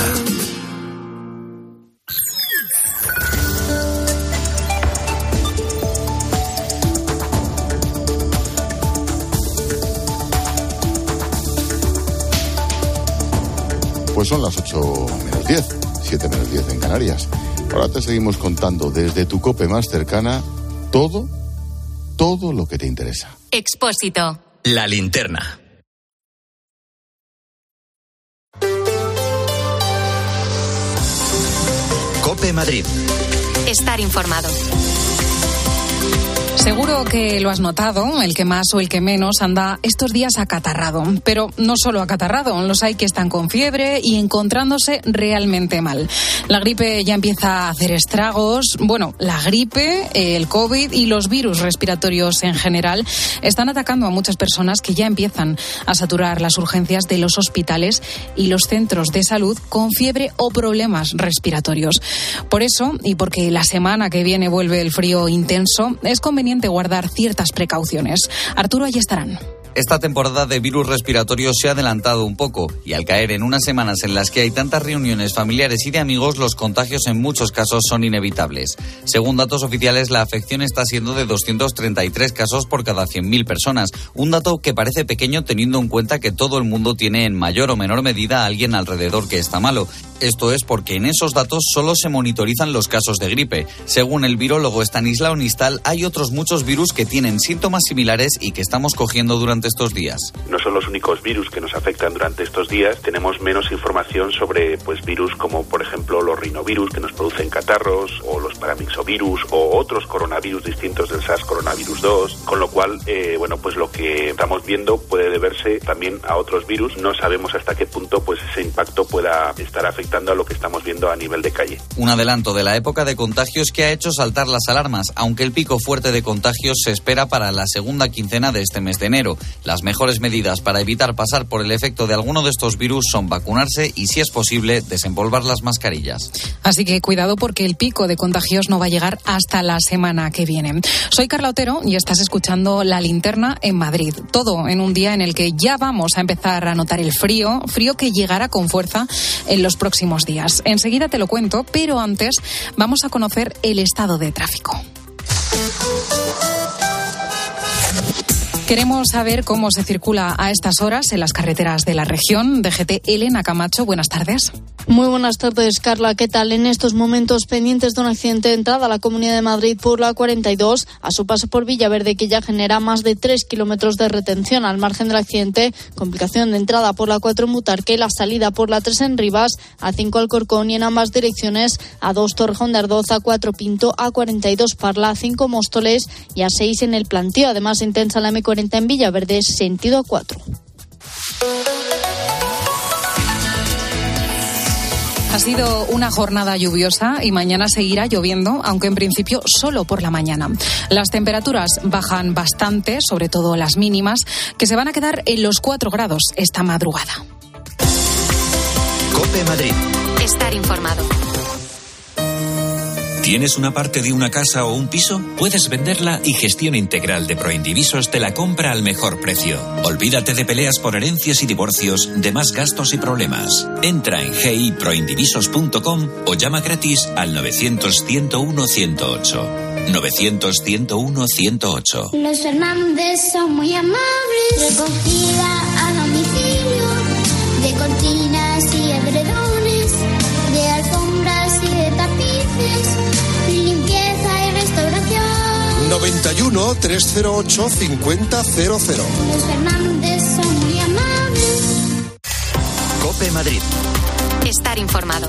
son las 8 menos 10, 7 menos 10 en Canarias. Ahora te seguimos contando desde tu COPE más cercana todo lo que te interesa. Expósito. La linterna. COPE Madrid. Estar informado. Seguro que lo has notado, el que más o el que menos anda estos días acatarrado. Pero no solo acatarrado, los hay que están con fiebre y encontrándose realmente mal. La gripe ya empieza a hacer estragos. Bueno, la gripe, el COVID y los virus respiratorios en general están atacando a muchas personas que ya empiezan a saturar las urgencias de los hospitales y los centros de salud con fiebre o problemas respiratorios. Por eso, y porque la semana que viene vuelve el frío intenso, es conveniente guardar ciertas precauciones. Arturo Ayestarán. Esta temporada de virus respiratorios se ha adelantado un poco y al caer en unas semanas en las que hay tantas reuniones familiares y de amigos, los contagios en muchos casos son inevitables. Según datos oficiales, la afección está siendo de 233 casos por cada 100.000 personas, un dato que parece pequeño teniendo en cuenta que todo el mundo tiene en mayor o menor medida a alguien alrededor que está malo. Esto es porque en esos datos solo se monitorizan los casos de gripe. Según el virólogo Stanislao Nistal, hay otros muchos virus que tienen síntomas similares y que estamos cogiendo durante estos días. No son los únicos virus que nos afectan durante estos días. Tenemos menos información sobre virus como, por ejemplo, los rinovirus que nos producen catarros, o los paramyxovirus, o otros coronavirus distintos del SARS coronavirus 2, con lo cual, lo que estamos viendo puede deberse también a otros virus. No sabemos hasta qué punto ese impacto pueda estar afectando a lo que estamos viendo a nivel de calle. Un adelanto de la época de contagios que ha hecho saltar las alarmas, aunque el pico fuerte de contagios se espera para la segunda quincena de este mes de enero. Las mejores medidas para evitar pasar por el efecto de alguno de estos virus son vacunarse y, si es posible, desempolvar las mascarillas. Así que cuidado porque el pico de contagios no va a llegar hasta la semana que viene. Soy Carla Otero y estás escuchando La Linterna en Madrid. Todo en un día en el que ya vamos a empezar a notar el frío que llegará con fuerza en los próximos días. Enseguida te lo cuento, pero antes vamos a conocer el estado de tráfico. Queremos saber cómo se circula a estas horas en las carreteras de la región. DGT, Elena Camacho, buenas tardes. Muy buenas tardes, Carla. ¿Qué tal? En estos momentos pendientes de un accidente de entrada a la Comunidad de Madrid por la 42, a su paso por Villaverde, que ya genera más de 3 kilómetros de retención. Al margen del accidente, complicación de entrada por la 4 en Butarque, la salida por la 3 en Rivas, a 5 Alcorcón y en ambas direcciones, a 2 Torrejón de Ardoz, a 4 Pinto, a 42 Parla, a 5 Móstoles y a 6 en El Plantío. Además, intensa la M40 en Villaverde, sentido A4. Ha sido una jornada lluviosa y mañana seguirá lloviendo, aunque en principio solo por la mañana. Las temperaturas bajan bastante, sobre todo las mínimas, que se van a quedar en los 4 grados esta madrugada. COPE Madrid. Estar informado. ¿Tienes una parte de una casa o un piso? Puedes venderla y Gestión Integral de Proindivisos te la compra al mejor precio. Olvídate de peleas por herencias y divorcios, de más gastos y problemas. Entra en giproindivisos.com o llama gratis al 900-101-108. 900-101-108. Los Fernández son muy amables. Recogida a domicilio de cortinas y edredones, de alfombras y de tapices, limpieza y restauración. 91 308 5000. Los Fernández son muy amables. COPE Madrid. Estar informado.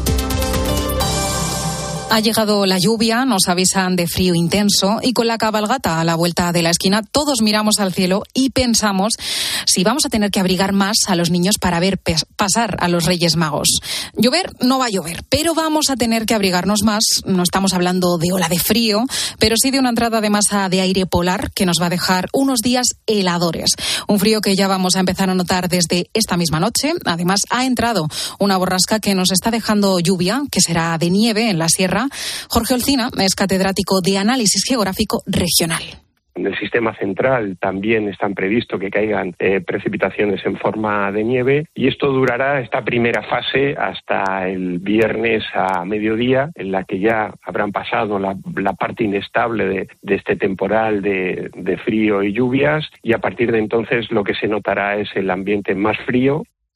Ha llegado la lluvia, nos avisan de frío intenso y con la cabalgata a la vuelta de la esquina todos miramos al cielo y pensamos si vamos a tener que abrigar más a los niños para ver pasar a los Reyes Magos. Llover no va a llover, pero vamos a tener que abrigarnos más. No estamos hablando de ola de frío, pero sí de una entrada de masa de aire polar que nos va a dejar unos días heladores. Un frío que ya vamos a empezar a notar desde esta misma noche. Además, ha entrado una borrasca que nos está dejando lluvia, que será de nieve en la sierra. Jorge Olcina es catedrático de Análisis Geográfico Regional. En el sistema central también están previstos que caigan precipitaciones en forma de nieve y esto durará esta primera fase hasta el viernes a mediodía, en la que ya habrán pasado la parte inestable de este temporal de frío y lluvias, y a partir de entonces lo que se notará es el ambiente más frío.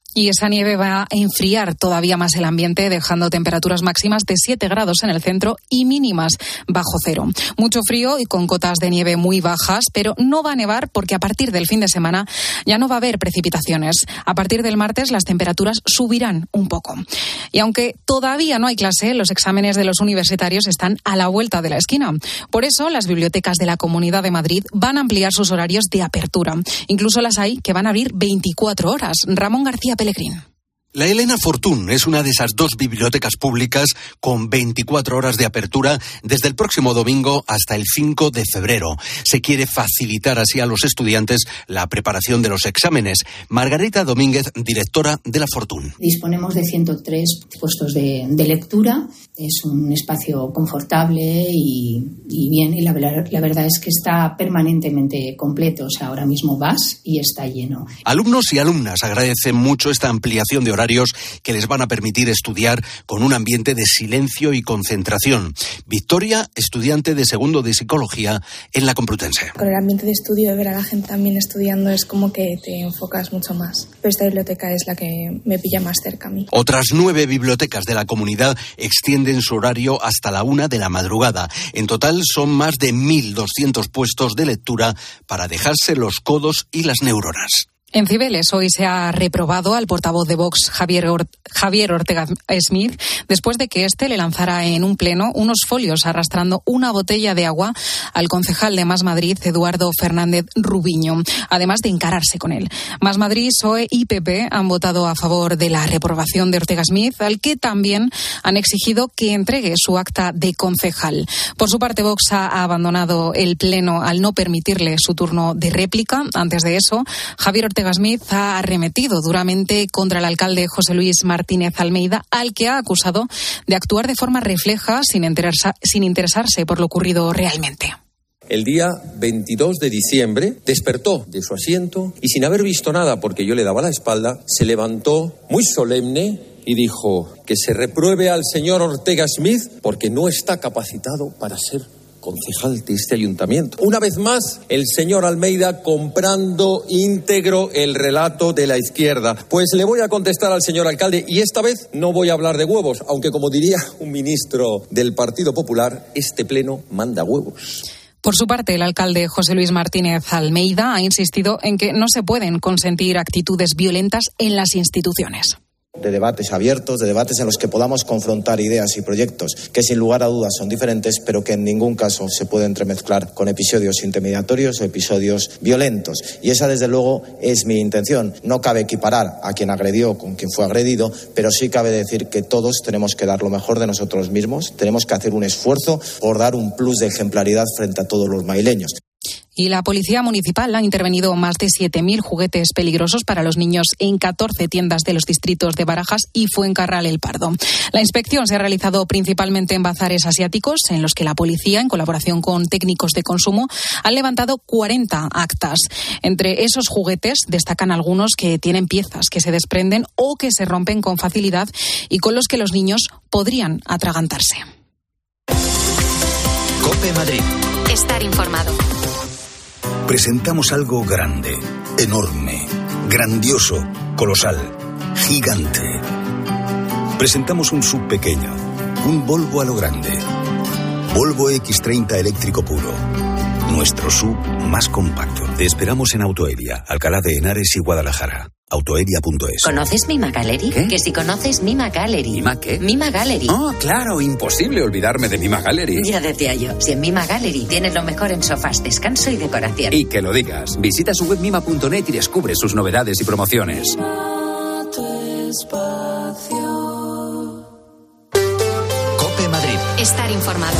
Y esa nieve va a enfriar todavía más el ambiente, dejando temperaturas máximas de 7 grados en el centro y mínimas bajo cero. Mucho frío y con cotas de nieve muy bajas, pero no va a nevar porque a partir del fin de semana ya no va a haber precipitaciones. A partir del martes las temperaturas subirán un poco. Y aunque todavía no hay clase, los exámenes de los universitarios están a la vuelta de la esquina. Por eso las bibliotecas de la Comunidad de Madrid van a ampliar sus horarios de apertura. Incluso las hay que van a abrir 24 horas. Ramón García Pellegrín. La Elena Fortún es una de esas 2 bibliotecas públicas con 24 horas de apertura desde el próximo domingo hasta el 5 de febrero. Se quiere facilitar así a los estudiantes la preparación de los exámenes. Margarita Domínguez, directora de la Fortún. Disponemos de 103 puestos de lectura. Es un espacio confortable y bien. Y la verdad es que está permanentemente completo. O sea, ahora mismo vas y está lleno. Alumnos y alumnas agradecen mucho esta ampliación de horarios que les van a permitir estudiar con un ambiente de silencio y concentración. Victoria, estudiante de segundo de Psicología en la Complutense. Con el ambiente de estudio, de ver a la gente también estudiando, es como que te enfocas mucho más. Pero esta biblioteca es la que me pilla más cerca a mí. Otras 9 bibliotecas de la comunidad extienden su horario hasta la 1 de la madrugada. En total son más de 1.200 puestos de lectura para dejarse los codos y las neuronas. En Cibeles hoy se ha reprobado al portavoz de Vox, Javier Ortega Smith, después de que éste le lanzara en un pleno unos folios arrastrando una botella de agua al concejal de Más Madrid, Eduardo Fernández Rubiño, además de encararse con él. Más Madrid, PSOE y PP han votado a favor de la reprobación de Ortega Smith, al que también han exigido que entregue su acta de concejal. Por su parte, Vox ha abandonado el pleno al no permitirle su turno de réplica. Antes de eso, Javier Ortega Smith ha arremetido duramente contra el alcalde José Luis Martínez Almeida, al que ha acusado de actuar de forma refleja sin interesarse por lo ocurrido realmente. El día 22 de diciembre despertó de su asiento y, sin haber visto nada porque yo le daba la espalda, se levantó muy solemne y dijo que se repruebe al señor Ortega Smith porque no está capacitado para ser concejal de este ayuntamiento. Una vez más, el señor Almeida comprando íntegro el relato de la izquierda. Pues le voy a contestar al señor alcalde y esta vez no voy a hablar de huevos, aunque como diría un ministro del Partido Popular, este pleno manda huevos. Por su parte, el alcalde José Luis Martínez Almeida ha insistido en que no se pueden consentir actitudes violentas en las instituciones. De debates abiertos, de debates en los que podamos confrontar ideas y proyectos que sin lugar a dudas son diferentes, pero que en ningún caso se pueden entremezclar con episodios intimidatorios o episodios violentos. Y esa, desde luego, es mi intención. No cabe equiparar a quien agredió con quien fue agredido, pero sí cabe decir que todos tenemos que dar lo mejor de nosotros mismos, tenemos que hacer un esfuerzo por dar un plus de ejemplaridad frente a todos los madrileños. Y la Policía Municipal ha intervenido más de 7.000 juguetes peligrosos para los niños en 14 tiendas de los distritos de Barajas y Fuencarral El Pardo. La inspección se ha realizado principalmente en bazares asiáticos, en los que la policía, en colaboración con técnicos de consumo, han levantado 40 actas. Entre esos juguetes destacan algunos que tienen piezas que se desprenden o que se rompen con facilidad y con los que los niños podrían atragantarse. COPE Madrid. Estar informado. Presentamos algo grande, enorme, grandioso, colosal, gigante. Presentamos un SUV pequeño, un Volvo a lo grande. Volvo X30 eléctrico puro. Nuestro SUV más compacto. Te esperamos en Autoelia, Alcalá de Henares y Guadalajara. Autoelia.es. ¿Conoces Mima Gallery? ¿Qué? Que si conoces Mima Gallery. ¿Mima qué? Mima Gallery. Oh, claro, imposible olvidarme de Mima Gallery. Ya decía yo, si en Mima Gallery tienes lo mejor en sofás, descanso y decoración. Y que lo digas. Visita su web mima.net y descubre sus novedades y promociones. COPE Madrid. Estar informado.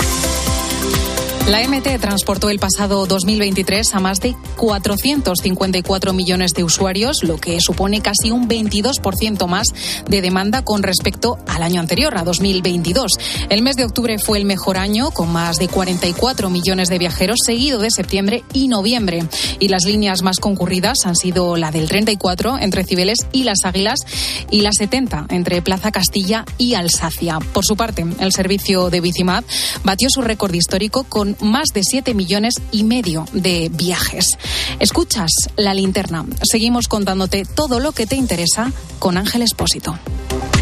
La MT transportó el pasado 2023 a más de 454 millones de usuarios, lo que supone casi un 22% más de demanda con respecto al año anterior, a 2022. El mes de octubre fue el mejor año, con más de 44 millones de viajeros, seguido de septiembre y noviembre. Y las líneas más concurridas han sido la del 34 entre Cibeles y Las Águilas y la 70 entre Plaza Castilla y Alsacia. Por su parte, el servicio de Bicimad batió su récord histórico con más de 7,5 millones de viajes. Escuchas La Linterna. Seguimos contándote todo lo que te interesa con Ángel Expósito.